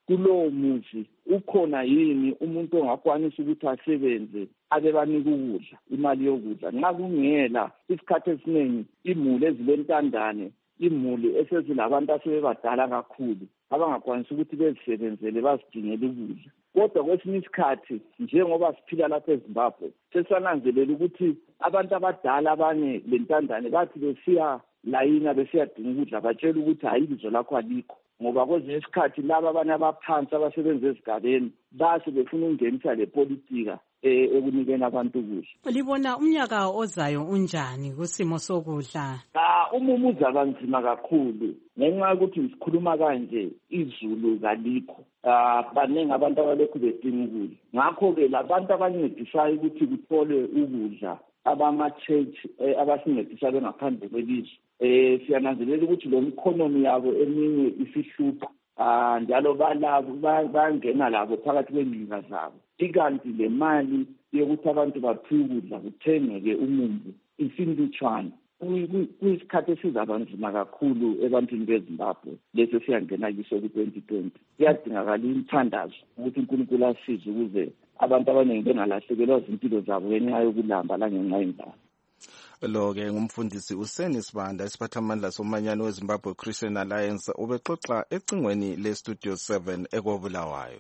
Speaker 21: kulowo muzi ukhona yini umuntu ongakwanisa ukuthi asebenze abe banika ukudla, imali yokudla. Nxa kungela, isikhathi esiningi imuli ezilentandane, imuli esezilabantu asebebadala kakhulu abangakwanisa ukuthi bezisebenzele bazidingele ukudla. Kodwa kwesinye isikhathi njengoba siphila lapha eZimbabwe sesananzelela ukuthi abantu abadala abanye lentandane bathi besiya layina besiyadinga ukudla batshela ukuthi hayi ibizo lakho alikho, ngoba kwezinye isikhathi laba abanye abaphansi abasebenza ezigabeni base befuna ukungenisa le politika ekunikeni abantu ukudla.
Speaker 3: Libona umnyaka ozayo unjani kusimo sokudla?
Speaker 21: Umumo uzaba nzima kakhulu ngenxa yokuthi sikhuluma kanje izulu kalikho. Baningi abantu abalokhu bedinga ukudla. Ngakho-ke labantu abancedisayo ukuthi kuthole ukudla abama-church abasincedisa bengaphandle kwelizwe, siyananzelela ukuthi lo economy yabo eminye isihlupha, njalo bangena labo phakathi kwengcinga zabo. Ikanti le mali yokuthi abantu baphiwe ukudla kuthengeke umumbu isilutshwana. Kuyisikhathi esizaba nzima kakhulu ebantwini beZimbabwe leso siyangena kiso ku-2020. Kuyadingakala imthandazo ukuthi uNkulunkulu asize ukuze abantu abaningi bengalahlekelwa zimpilo zabo ngenxa yokulamba langenxa yendlala.
Speaker 19: Lo-ke ngumfundisi uSeni Sibanda, isiphathamandla somanyano weZimbabwe Christian Alliance, ubexoxa ecingweni leStudio 7 eKobulawayo.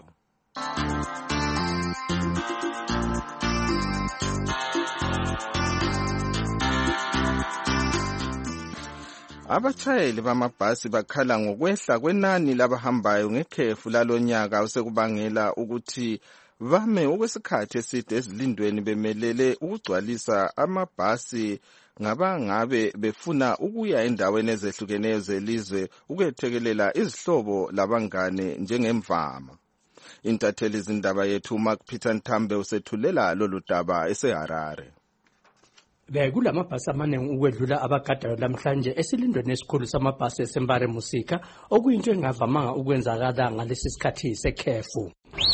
Speaker 19: Abatshayeli bamabhasi bakhala ngokwehla kwenani labahambayo ngekhefu lalonyaka osekubangela ukuthi bame okwesikhathi eside ezilindweni bemelele ukugcwalisa amabhasi ngabangabe befuna ukuya endaweni ezehlukeneyo zelizwe ukuyethekelela izihlobo labangane njengemvama. Intatheli izindaba yethu Mark Peter Ntambe usethulela lolu daba eseHarare.
Speaker 22: Bekulamabhasi amaningi ukwedlula abagadayo namhlanje esilindweni esikhulu samabhasi eSembare Musika, okuyinto engavamanga ukwenzakala ngalesi sikhathi sekhefu.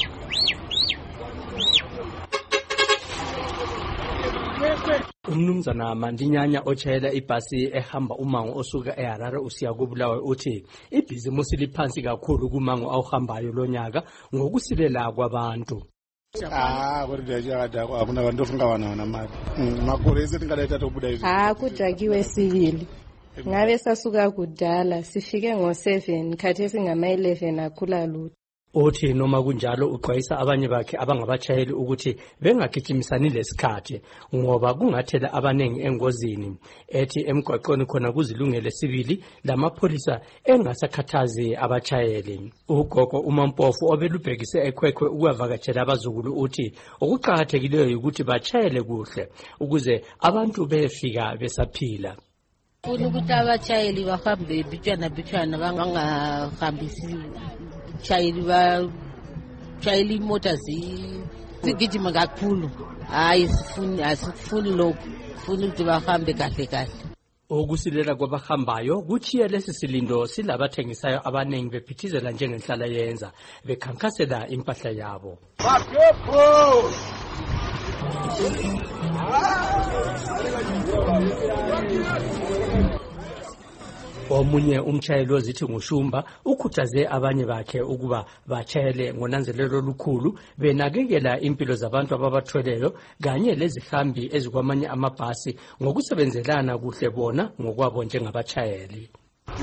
Speaker 22: Umnumzana Mandinyanya otshayela ibhasi ehamba umango osuka eHarare usiya koBulawayo uthi ibhizimusi liphansi kakhulu kumango awuhambayo lonyaka ngokusilela kwabantu.
Speaker 23: Hakuna vantu funga vanaona mari makore ese tingadaita tobuda izvi
Speaker 24: kudhakiwe sivili ngave sasuka kudala sifike ngo7 khathesi ngama11 akhula lutho.
Speaker 22: Uthi noma kunjalo uxwayisa abanye bakhe abangabashayeli ukuthi bengagijimisani lesikhathi ngoba kungathela abanengi engozini. Ethi emgwaqweni khona kuzilungele sivili lamapholisa engasakhathazi abashayeli. Ugogo uMampofu obelubhekise ekhwekhwe ukuvakatshela abazukulu uthi okuqhakathekileyo ukuthi bachayele kuhle ukuze abantu befika besaphila.
Speaker 20: Funa ukuthi abashayeli bahambe bitshana bangahambisi chayeli imoto zigijima kakhulu. Hayi asifuni lokho, funa ukuthi bahambe kahle kahle.
Speaker 22: Okusilela kwabahambayo kuchiye lesi silindo silabathengisayo abanengi bephithizela njengenhlala yenza bekhankasela impahla yabo. Omunye umchayeli ozithi nguShumba ukhuthaze abanye bakhe ukuba bachayele ngonanzelelo olukhulu benakekela impilo zabantu ababathweleyo kanye lezihambi ezikwamanye amabhasi ngokusebenzelana kuhle bona ngokwabo njengabachayeli.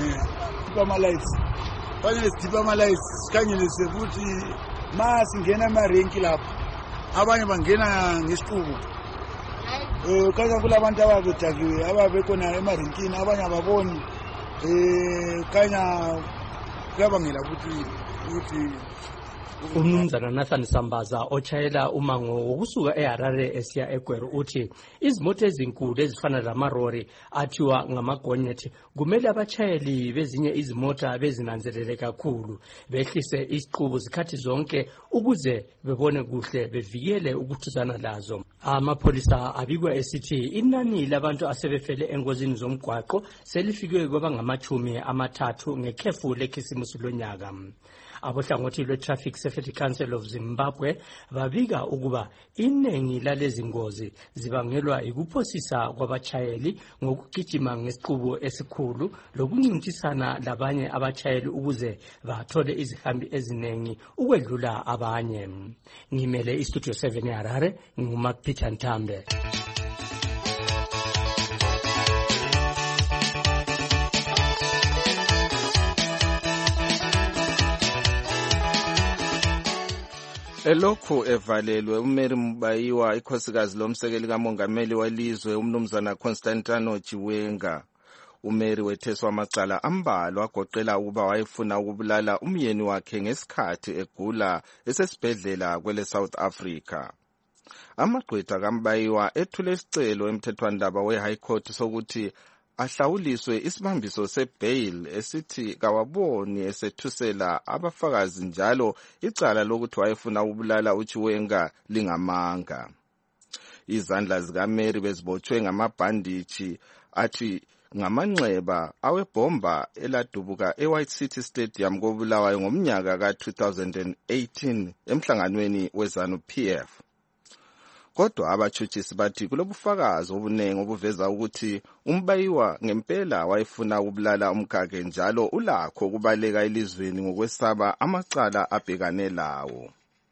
Speaker 23: Sikhangelise futhi masingena emarenki lapho abanye bangena ngesiqubu. Kanye kulabantu ababedakiwe ababekhona emarenkini abanye ababoni. Kanya kuyabangela ukuthi
Speaker 22: Umnumzana Nathan Sambaza ochayela umango wokusuka eHarare esiya eGweru uthi izimoto ezinkulu ezifana lamarori athiwa ngamagonyeti kumele abachayeli bezinye izimota bezinanzelele kakhulu behlise isiqubu zikhathi zonke ukuze bebone kuhle bevikele ukuthuzana lazo. Amapholisa abikwa esithi inani labantu asebefele engozini zomgwaqo selifike kwaba ngama-30 ngekhefu lekhisimusi lonyaka. Abohlangothi lwe-Traffic Safety Council of Zimbabwe babika ukuba iningi lalezi ngozi zibangelwa ikuphosisa kwabatshayeli ngokugijima ngesiqubu esikhulu lokuncintisana labanye abatshayeli ukuze bathole izihambi eziningi ukwedlula abanye. Ngimele iStudio 7 eHarare, nguMacPeter Ntambe.
Speaker 19: Elokhu evalelwe uMary Mbayiwa ikhosikazi lomsekeli kamongameli welizwe umnumzana Constantino Chiwenga. uMary wetheswa amacala ambalwa agoqela ukuba wayefuna ukubulala umyeni wakhe ngesikhathi egula esesibhedlela kwele South Africa. Amagqwetha kaMbayiwa ethule isicelo emthethwandaba we-High Court sokuthi ahlawuliswe isibambiso sebail esithi kawaboni esethusela abafakazi njalo icala lokuthi wayefuna ukubulala uChiwenga lingamanga. Izandla zikaMary bezibotshwe ngamabhanditshi athi ngamanxeba awebhomba eladubuka eWhite City Stadium koBulawayo ngomnyaka ka-2018 emhlanganweni weZANU-PF. Kodwa abatshutshisi bathi kulobufakazi obunengi obuveza ukuthi uMbayiwa ngempela wayefuna ukubulala umkakhe njalo ulakho ukubaleka elizweni ngokwesaba amacala abhekane lawo.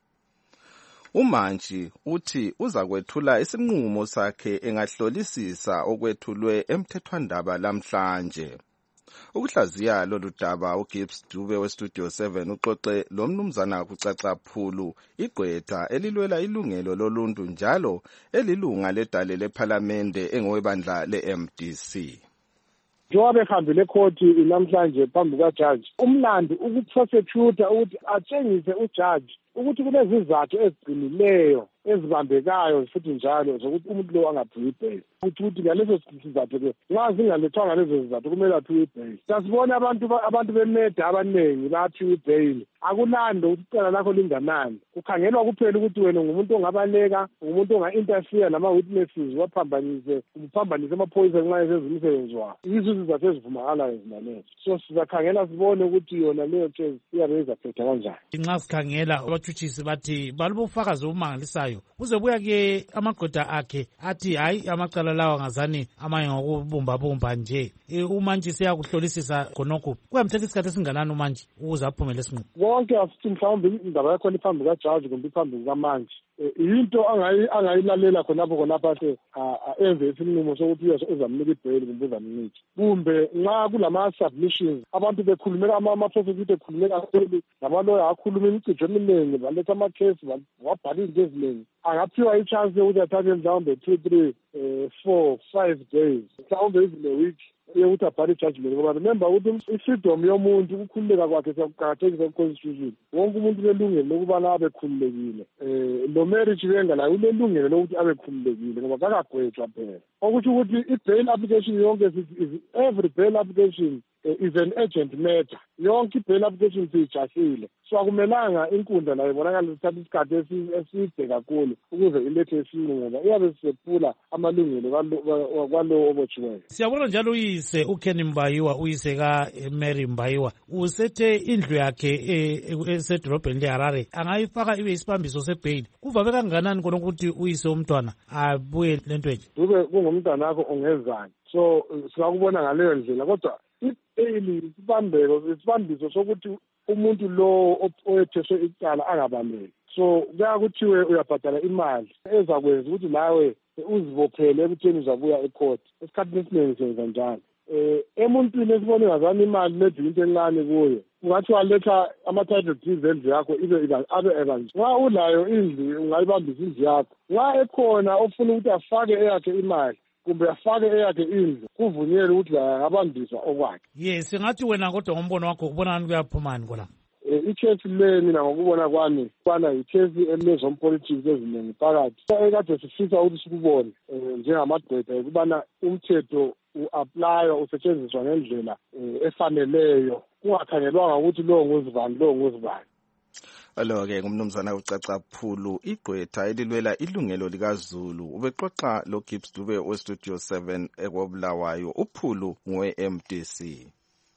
Speaker 19: uMantshi uthi uza kwethula isinqumo sakhe engahlolisisa okwethulwe emthethwandaba lamhlanje. Ukuhlaziya lolu daba uGibbs Dube weStudio 7 uxoxe lo mnumzana kucaca phulu igqwetha elilwela ilungelo loluntu njalo elilunga ledale lephalamende engowebandla leMDC.
Speaker 5: Njengoba behambile ecourt namhlanje phambi kajaji, umlando ukuprosecutor ukuthi atshengise ujaji ukuthi kunezizathu eziqinileyo ezibambekayo futhi njalo zokuthi umuntu lo angaphiwa ibail. Ukuthi ngalezo sizathu ke nxa zingalethwanga lezo zizathu kumele aphiwe ibail. Sasibona abantu bemeda abaningi baphiwa ibail. Akulando ukuthi icala lakho linganani. Kukhangelwa kuphela ukuthi wena ngumuntu ongabaleka, ngumuntu onga-interfere nama-witnesses waphambanise amaphoyisa nxa esenza umsebenzi wawo. Yizo izizathu ezivumakalayo zinalezo. So sizakhangela sibone ukuthi yona leyo case iyabe izaphetha kanjani.
Speaker 18: Nxa sikhangela abatshutshisi bathi balobufakazi obumangalisayo kuze buya-ke amagqwetha akhe athi hayi amacala lawa ngazani amanye ngokubumbabumba nje. uMantshi siyakuhlolisisa khonokho kuyamthetha isikhathi esinganani uMantshi ukuze aphumele esinqumo?
Speaker 5: Konke asithi mhlawumbe indaba yakhona iphambi kajaji kumbe iphambi kukaMantshi into angayilalela khonapho ase enze isinqumo sokuthi uzamnika ibail kumbe uzamniki. Kumbe nxa kulama-submissions abantu bekhulumela ama-prosecutor ekhulumela kakhulu namaloya akhuluma imicijo eminingi baletha amakhesi wabhala izinto eziningi, angaphiwa i-chance yokuthi athathe mhlawumbe 2, 3, 4, 5 days mhlawumbe even a week yokuthi abhale ijudgment. Ngoba remember ukuthi i-freedom yomuntu ukukhululeka kwakhe siyakuqakathekisa ku-constitution. Wonke umuntu ulelungelo lokubana abe khululekile. Lo Mary Chiwenga laye ulelungelo lokuthi abe khululekile ngoba kakagwetshwa phela. Okuthi ukuthi i-bail application yonke every bail application is an urgent matter. Yonke i-bail application siyijahile. So akumelanga inkundla nayo ibonakala ithatha isikhathi eside kakhulu ukuze ilethe isinqumo ngoba iyabe sisephula amalungelo kwalowo obotshiweyo.
Speaker 18: Siyabona njalo uyise uKenny Mbayiwa, uyise kaMary Mbayiwa, usethe indlu yakhe esedolobheni leHarare angayifaka ibe isibambiso sebail. Kuvame kanganani khona ukuthi uyise womntwana abuye lento enje? Kube
Speaker 5: kungumntwana wakho ongezani. So singakubona ngaleyo ndlela kodwa ibail isibambiso sokuthi umuntu lo oyetheswe icala angabambeki. So kuyakuthiwe uyabhadala imali ezakwenza ukuthi nawe uzibophele ekutheni uzabuya ecourt. Esikhathini esiningi senza njalo. Emuntwini esibone ngazana imali maybe into encane kuyo ungathi waletha ama-title deeds endlu yakho abe ebanje. Nxa ulayo indlu ungayibambisa indlu yakho. Nxa ekhona ofuna ukuthi afake eyakhe imali kumbe afake eyakhe indlu kuvunyelwe ukuthi angabambisa okwakhe.
Speaker 18: Yes, singathi wena kodwa ngombono wakho ubonani kuyaphumani khona?
Speaker 5: Ikhesi le mina ngokubona kwami kwana ikhesi elezompolitics eziningi phakathi. Ekade sifisa ukuthi sikubone njengamagqwetha ukubana umthetho u-applywa usetshenziswa ngendlela efaneleyo kungakhangelwanga ukuthi lo nguzibani.
Speaker 19: Alo-ke ngumnumzana uCaca Phulu, igqwetha elilwela ilungelo likaZulu, ubexoxa lo Gibbs Dube weStudio 7 ekwabulawayo. uPhulu ngowe-MDC.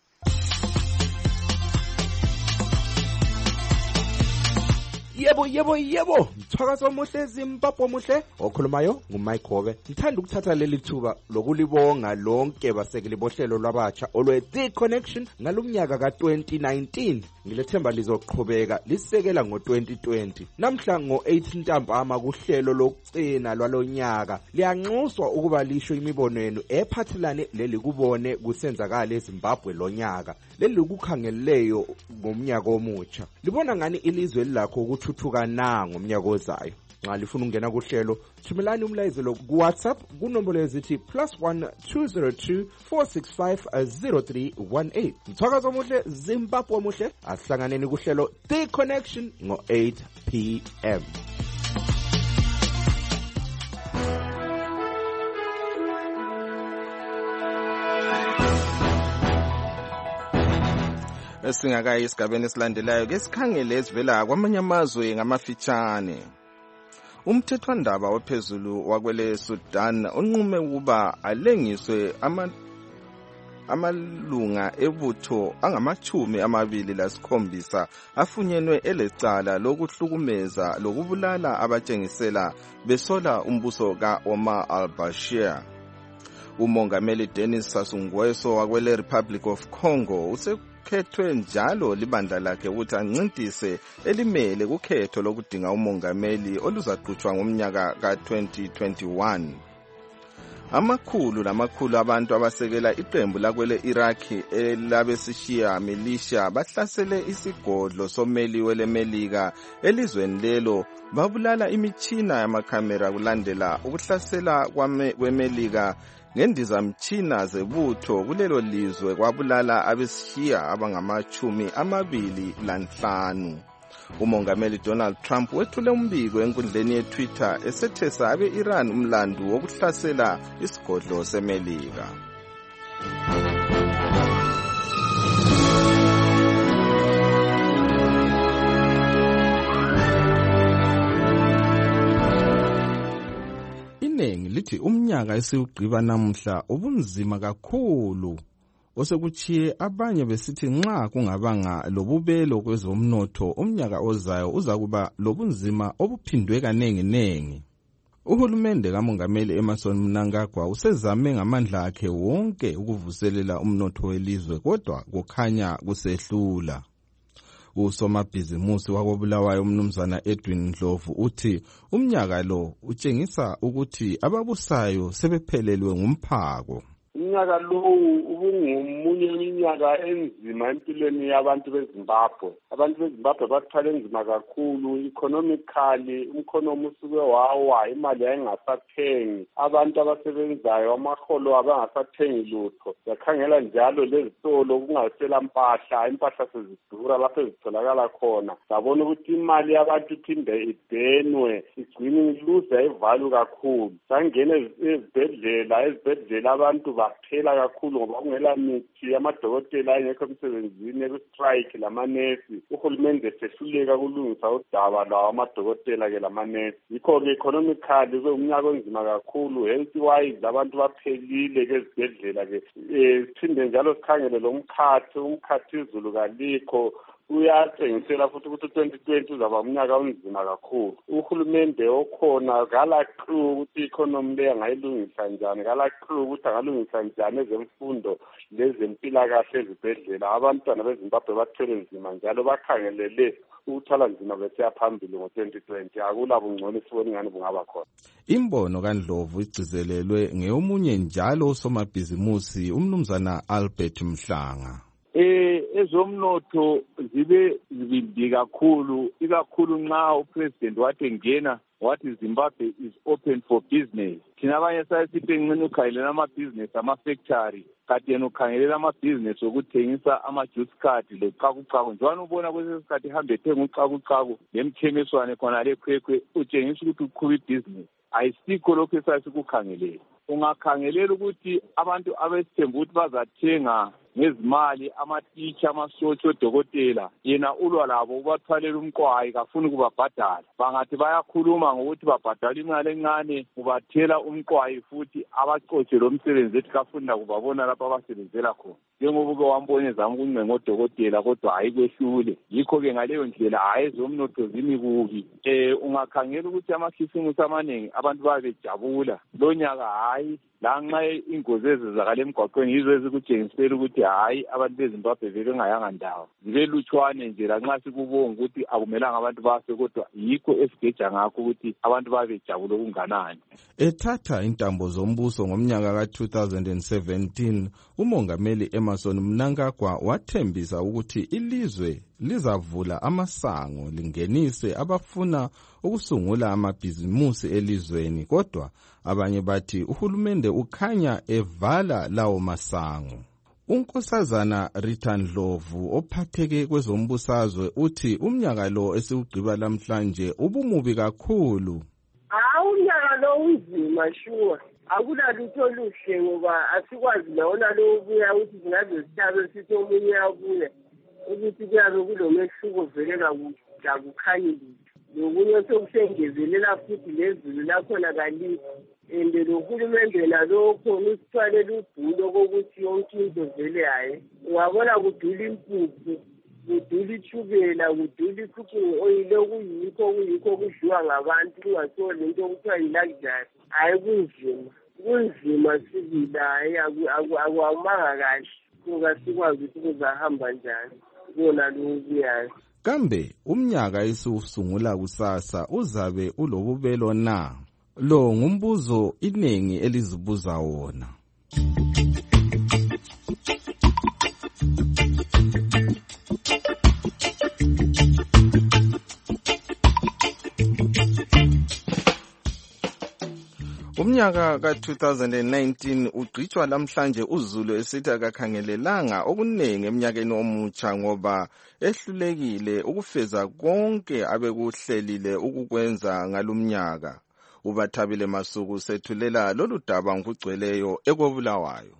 Speaker 7: Yebo, mthakazo omuhle Zimbabwe omuhle, okhulumayo nguMike Hobe. Ngithanda ukuthatha leli thuba lokulibonga lonke basekeli bohlelo lwabatsha olwe The Connection ngalomnyaka ka-2019. Ngilethemba lizoqhubeka lisekela ngo-2020. Namhla ngo-8 Ntambama kuhlelo lokugcina lwalonyaka liyanxuswa ukuba lisho imibono yenu ephathelane leli kubone kusenzakala eZimbabwe lonyaka. Leli kukhangeleleyo ngomnyaka omutsha. Libona ngani ilizwe lakho ukuthuthuka na ngomnyaka ozayo? Nxa lifuna ukungena kuhlelo, thumelani umlayezelo ku-WhatsApp kunombolo ezithi +1 202 465 0318. Mthakazo omuhle Zimbabwe omuhle, asihlanganeni kuhlelo The Connection ngo-8 p.m.
Speaker 19: Singakayi esigabeni esilandelayo ke sikhangele esivela kwamanye amazwe ngamafitshane. Umthethwandaba ophezulu wakwele Sudan unqume ukuba alengiswe amalunga ebutho angama-27 afunyenwe elecala lokuhlukumeza lokubulala abatshengisela besola umbuso ka-Omar al-Bashir. Umongameli Denis Sassou Nguesso wakwele Republic of Congo usekhethwe njalo libandla lakhe ukuthi ancintise elimele kukhetho lokudinga umongameli oluzaqhutshwa ngomnyaka ka-2021. Amakhulu abantu abasekela iqembu lakwele Iraqi elabesishiya militia bahlasele isigodlo someli welemelika elizweni lelo, babulala imitshina yamakhamera kulandela ukuhlasela kwemelika ngendizamtshina zebutho kulelo lizwe kwabulala abesishiya abangama-25. Umongameli Donald Trump wethule umbiko enkundleni yeTwitter esethesa abe-Iran umlandu wokuhlasela isigodlo semelika. Iningi lithi umnyaka esiwugqiba namuhla ubunzima kakhulu, osekuchiye abanye besithi nxa kungabanga lobubelo kwezomnotho umnyaka ozayo uzakuba lobunzima obuphindwe kanenginengi. Uhulumende kamongameli Emmerson Mnangagwa usezame ngamandla akhe wonke ukuvuselela umnotho welizwe, kodwa kukhanya kusehlula. Usomabhizimusi wakobulawayo umnumzana Edwin Ndlovu uthi umnyaka lo utshengisa ukuthi ababusayo sebephelelwe ngumphako.
Speaker 8: Umnyaka lowu ubungomunye iminyaka enzima empilweni yabantu beZimbabwe. Abantu beZimbabwe bathwala enzima kakhulu economically, umkhonomi usuke wawa, imali yayingasathengi, abantu abasebenzayo amaholo abangasathengi lutho. Yakhangela njalo lezitolo kungasela impahla sezidura lapho ezitholakala khona. Sabona ukuthi imali yabantu iphinde idenwe, igcine iluza ivalue kakhulu. Sangena ezibhedlela abantu baphela kakhulu ngoba kungela mithi, amadokotela ayengekho emsebenzini, ekustrike lamanesi. Uhulumende esehluleka kulungisa udaba lwawo amadokotela ke lamanesi. Yikho-ke economically umnyaka onzima kakhulu, health wise abantu baphelile ke ezibhedlela ke. Siphinde njalo sikhangele lo umkhathi izulu kalikho. Uyatshengisela futhi ukuthi 2020 uzaba umnyaka onzima kakhulu. Uhulumende okhona kalaqhu ukuthi economy le angayilungisa njani, kalaqhu ukuthi angalungisa njani ezemfundo lezempilakahle ezibhedlela. Abantwana beZimbabwe bathwele nzima njalo bakhangelele ukuthwala nzima besiya phambili ngo-2020. Akula bungcono sibona ingani bungaba khona.
Speaker 19: Imbono kaNdlovu igcizelelwe ngeomunye njalo usomabhizimusi umnumzana Albert Mhlanga.
Speaker 10: Ezomnotho zibe zibindi kakhulu, ikakhulu nxa upresident wathi ngena wathi Zimbabwe is open for business. Thina abanye sayisithi ngene ukhangelela ama-business ama-factory, kati yena ukhangelela ama-business okuthengisa ama-juice card locakucaku. Njalo ubona kwesinye isikhathi ihambe ethenga ucakucaku lemthemiswane khona lekhwekhwe, utshengisa ukuthi uqhuba ibhizinesi. Ayisikho lokho esasikukhangelelela. Ungakhangelela ukuthi abantu abesithemba ukuthi bazathenga ngezimali, amatitsha, amasotsha, odokotela, yena ulwa labo ubathwalela umqwayi, kafuni ukubabhadala. Bangathi bayakhuluma ngokuthi babhadala imali encane, ubathela umqwayi futhi abaxotshe lo msebenzi ethi kafuni kubabona lapho abasebenzela khona. Njengoba uke wambone zami ukuncenga odokotela kodwa hayi kwehlule. Yikho-ke ngaleyo ndlela hayi ezomnotho zimi kubi. Ungakhangela ukuthi amakhisimusi amaningi abantu babejabula. Lo nyaka hayi lanxa ingozi ezizakala emgwaqweni yizo ezikutshengisela ukuthi hayi abantu beZimbabwe bebengayanga ndawo. Zibelutshwane nje lanxa sikubonga ukuthi akumelanga abantu bafe kodwa yikho esigeja ngakho ukuthi abantu babejabula okunganani.
Speaker 19: Ethatha intambo zombuso ngomnyaka ka-2017, umongameli Emmerson Mnangagwa wathembisa ukuthi ilizwe lizavula amasango lingenise abafuna ukusungula amabhizimusi elizweni, kodwa abanye bathi uhulumende ukhanya evala lawo masango. Unkosazana Rita Ndlovu ophatheke kwezombusazwe uthi umnyaka lo esiwugqiba namhlanje ubumubi kakhulu.
Speaker 9: Umnyaka lo unzima sure. Akulalutho oluhle ngoba asikwazi lona lo ubuya ukuthi singaze sithabe sithi omunye abuye ukuthi kuyabe kulomehluko velela kukhanye lutho. Lokunye sokusengezelela futhi lezulu lakhona kalikho. Andlohulumende nalokho usithwalela ubhulo kokuthi yonke into vele hayi. Ungabona kudula impuphu, kudula itshukela, kudula i-cooking oil okuyikho kudliwa ngabantu kungathiwa lento okuthiwa yi-luxury. Hayi kunzima sibila, hayi akwamanga kahle. Kungasikwazi ukuthi kuzahamba njani kona lokubuyayo.
Speaker 19: Kambe umnyaka esiwusungula kusasa uzabe ulobubelo na? Lo ngumbuzo iningi elizibuza wona. Umnyaka ka-2019 ugcitshwa namhlanje uZulu esithi akakhangelelanga okuningi eminyakeni omutsha ngoba ehlulekile ukufeza konke abekuhlelile ukukwenza ngalumnyaka. UBathabile Masuku sethulela lolu daba ngokugcweleyo ekobulawayo.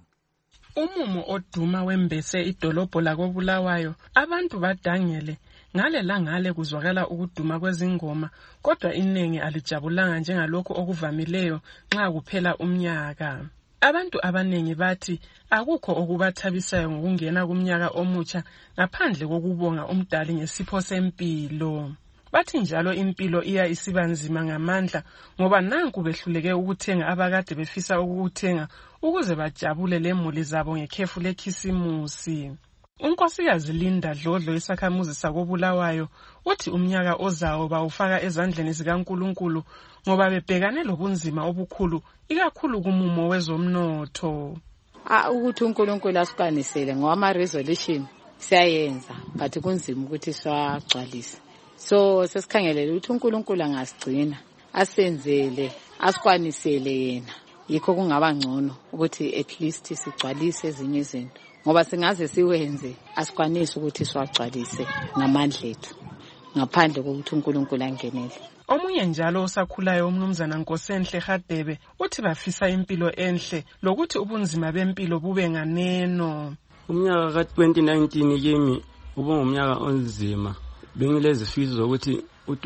Speaker 11: Umumo oduma wembese idolobho lakobulawayo, abantu badangele ngale langale kuzwakala ukuduma kwezingoma, kodwa iningi alijabulanga njengalokho okuvamileyo nxa kuphela umnyaka. Abantu abaningi bathi akukho okubathabisayo ngokungena kumnyaka omutsha ngaphandle kokubonga umdali ngesipho sempilo. Bathi njalo impilo iya isiba nzima ngamandla ngoba nanku behluleke ukuthenga abakade befisa ukuthenga ukuze bajabule lemuli zabo ngekhefu lekhisimusi. Unkosikazi Linda Dlodlo isakhamuzi sakobulawayo uthi umnyaka ozawo bawufaka ezandleni zikaNkulunkulu ngoba bebhekane lobunzima obukhulu ikakhulu kumumo wezomnotho.
Speaker 12: Ukuthi uNkulunkulu asikanisele ngama resolution siyayenza but kunzima ukuthi siwagcwalise. So sesikhangelele ukuthi uNkulunkulu angasigcina asenzele asikwanisele yena. Yikho kungaba ngcono ukuthi at least sigcwalise ezinye izinto ngoba singaze siwenze asikwanisi ukuthi siwagcwalise ngamandla ethu ngaphandle kokuthi uNkulunkulu angenele.
Speaker 11: Omunye njalo osakhulayo umnumzana Nkosenhle Hadebe uthi bafisa impilo enhle lokuthi ubunzima bempilo bube nganeno.
Speaker 13: Umnyaka ka-2019 kimi ubungumnyaka onzima. Bengilezifiso zokuthi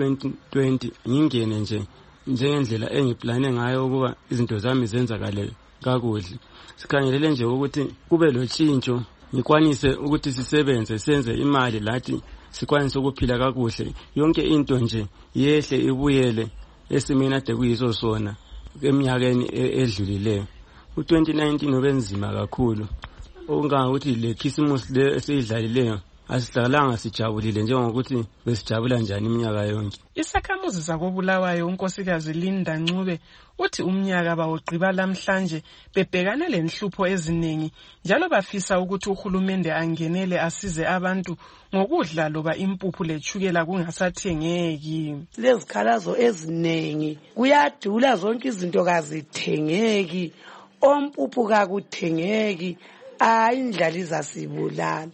Speaker 13: u-2020 ngingene nje njengendlela engiplane ngayo ukuba izinto zami zenzakale kakuhle. Sikhangelele nje ukuthi kube lotshintsho, ngikwanise ukuthi sisebenze senze imali lathi sikwanise ukuphila kakuhle. Yonke into nje yehle ibuyele esimeni ade kuyiso sona eminyakeni edlulileyo. U-2019 ubenzima kakhulu. Okungangokuthi le Christmas le esiyidlalileyo asihlalanga sijabulile njengokuthi besijabula njani iminyaka yonke.
Speaker 11: Isakhamuzi sakobulawayo unkosikazi Linda Ncube uthi umnyaka bawugqiba namhlanje bebhekane lenhlupho eziningi njalo bafisa ukuthi uhulumende angenele asize abantu ngokudla loba impuphu lechukela kungasathengeki.
Speaker 25: Lezikhalazo eziningi kuyadula zonke izinto kazithengeki, ompuphu kakuthengeki, indlala izasibulala.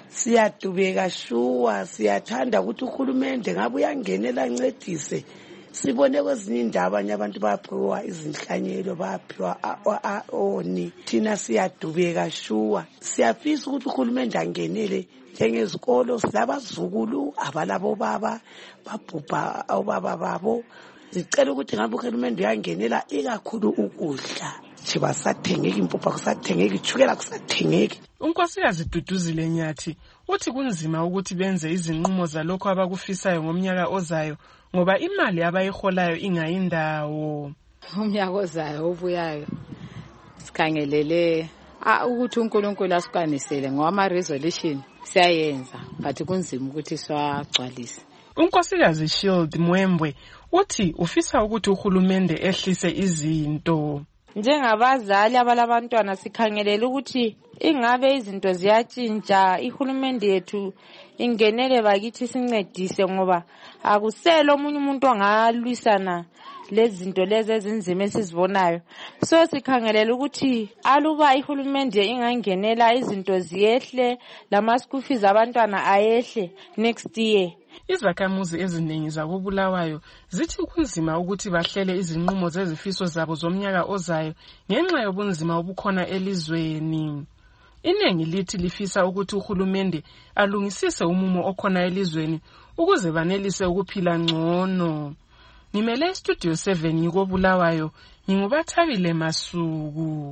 Speaker 25: Siyadubeka shuwa, siyathanda ukuthi uhulumende ngabe uyangenela ancedise sibone kwezinye indawo abanye abantu baphiwa izinhlanyelo baphiwa oni thina siyadubeka shuwa siyafisa ukuthi uhulumende angenele njengezikolo silabazukulu abalabo baba babhubha obaba babo zicela ukuthi ngabe uhulumende uyangenela ikakhulu ukudla njengoba sathengeki impupha kusathengeki ithukela kusathengeki.
Speaker 11: uNkosikazi Duduzile Nyathi uthi kunzima ukuthi benze izinqumo zalokho abakufisayo ngomnyaka ozayo ngoba imali abayiholayo ingayindawo.
Speaker 12: Umnyaka ozayo obuyayo sikhangelele ukuthi uNkulunkulu asikanisele ngoba resolution siyayenza but kunzima ukuthi siwagcwalise.
Speaker 11: uNkosikazi Shield Mwembwe uthi ufisa ukuthi uhulumende ehlise izinto.
Speaker 4: Njengabazali abalabantwana sikhangelela ukuthi ingabe izinto ziyatshintsha ihulumende yethu ingenele bakithi sincedise ngoba akuselo omunye umuntu ongalwisana lezinto lezi ezinzima esizibonayo. So sikhangelela ukuthi aluba ihulumende ingangenela izinto ziyehle lama school fees abantwana ayehle next year.
Speaker 11: Izakhamuzi eziningi zakobulawayo zithi kunzima ukuthi bahlele izinqumo zezifiso zabo zomnyaka ozayo ngenxa yobunzima obukhona elizweni. Iningi lithi lifisa ukuthi uhulumende alungisise umumo okhona elizweni ukuze banelise ukuphila ngcono. Ngimele Studio 7 ngikobulawayo ngingubathabile Masuku.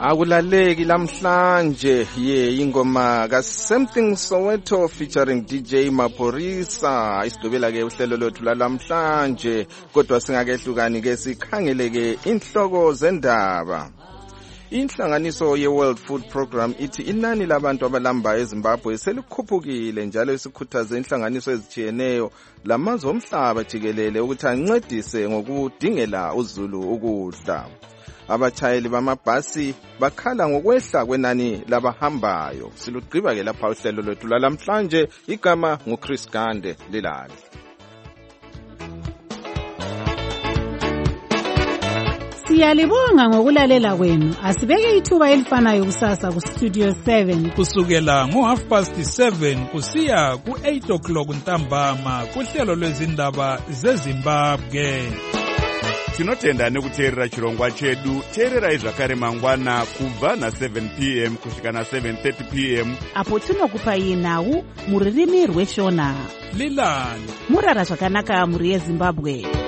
Speaker 19: akulaleki lamhlanje ingoma ka Something Soweto featuring DJ Maphorisa isigqibela ke uhlelo lwethu lamhlanje kodwa singakehlukani ke sikhangeleke inhloko zendaba. Inhlanganiso ye-World Food Program ithi inani labantu abalamba eZimbabwe selikhuphukile njalo isikhuthaze inhlanganiso ezitshiyeneyo lamazwe omhlaba jikelele ukuthi ancedise ngokudingela uzulu ukudla. Abatshayeli bamabhasi bakhala ngokwehla kwenani labahambayo. Silugqiba ke lapha uhlelo lwethu lamhlanje. Igama nguChris Gande Lilali.
Speaker 2: Siyalibonga ngokulalela kwenu. Asibeke ithuba elifanayo kusasa ku Studio 7
Speaker 1: kusukela ngo7:30 kusiya ku8:00 ntambama kuhlelo lwezindaba zeZimbabwe.
Speaker 14: Tinotenda nekuteerera chirongwa chedu. Teererai zvakare mangwana kubva na7 p.m. kusvika na7:30 p.m.
Speaker 2: apo tinokupai nhau muririmi rweshona.
Speaker 1: Lilani
Speaker 2: murara zvakanaka muri yeZimbabwe.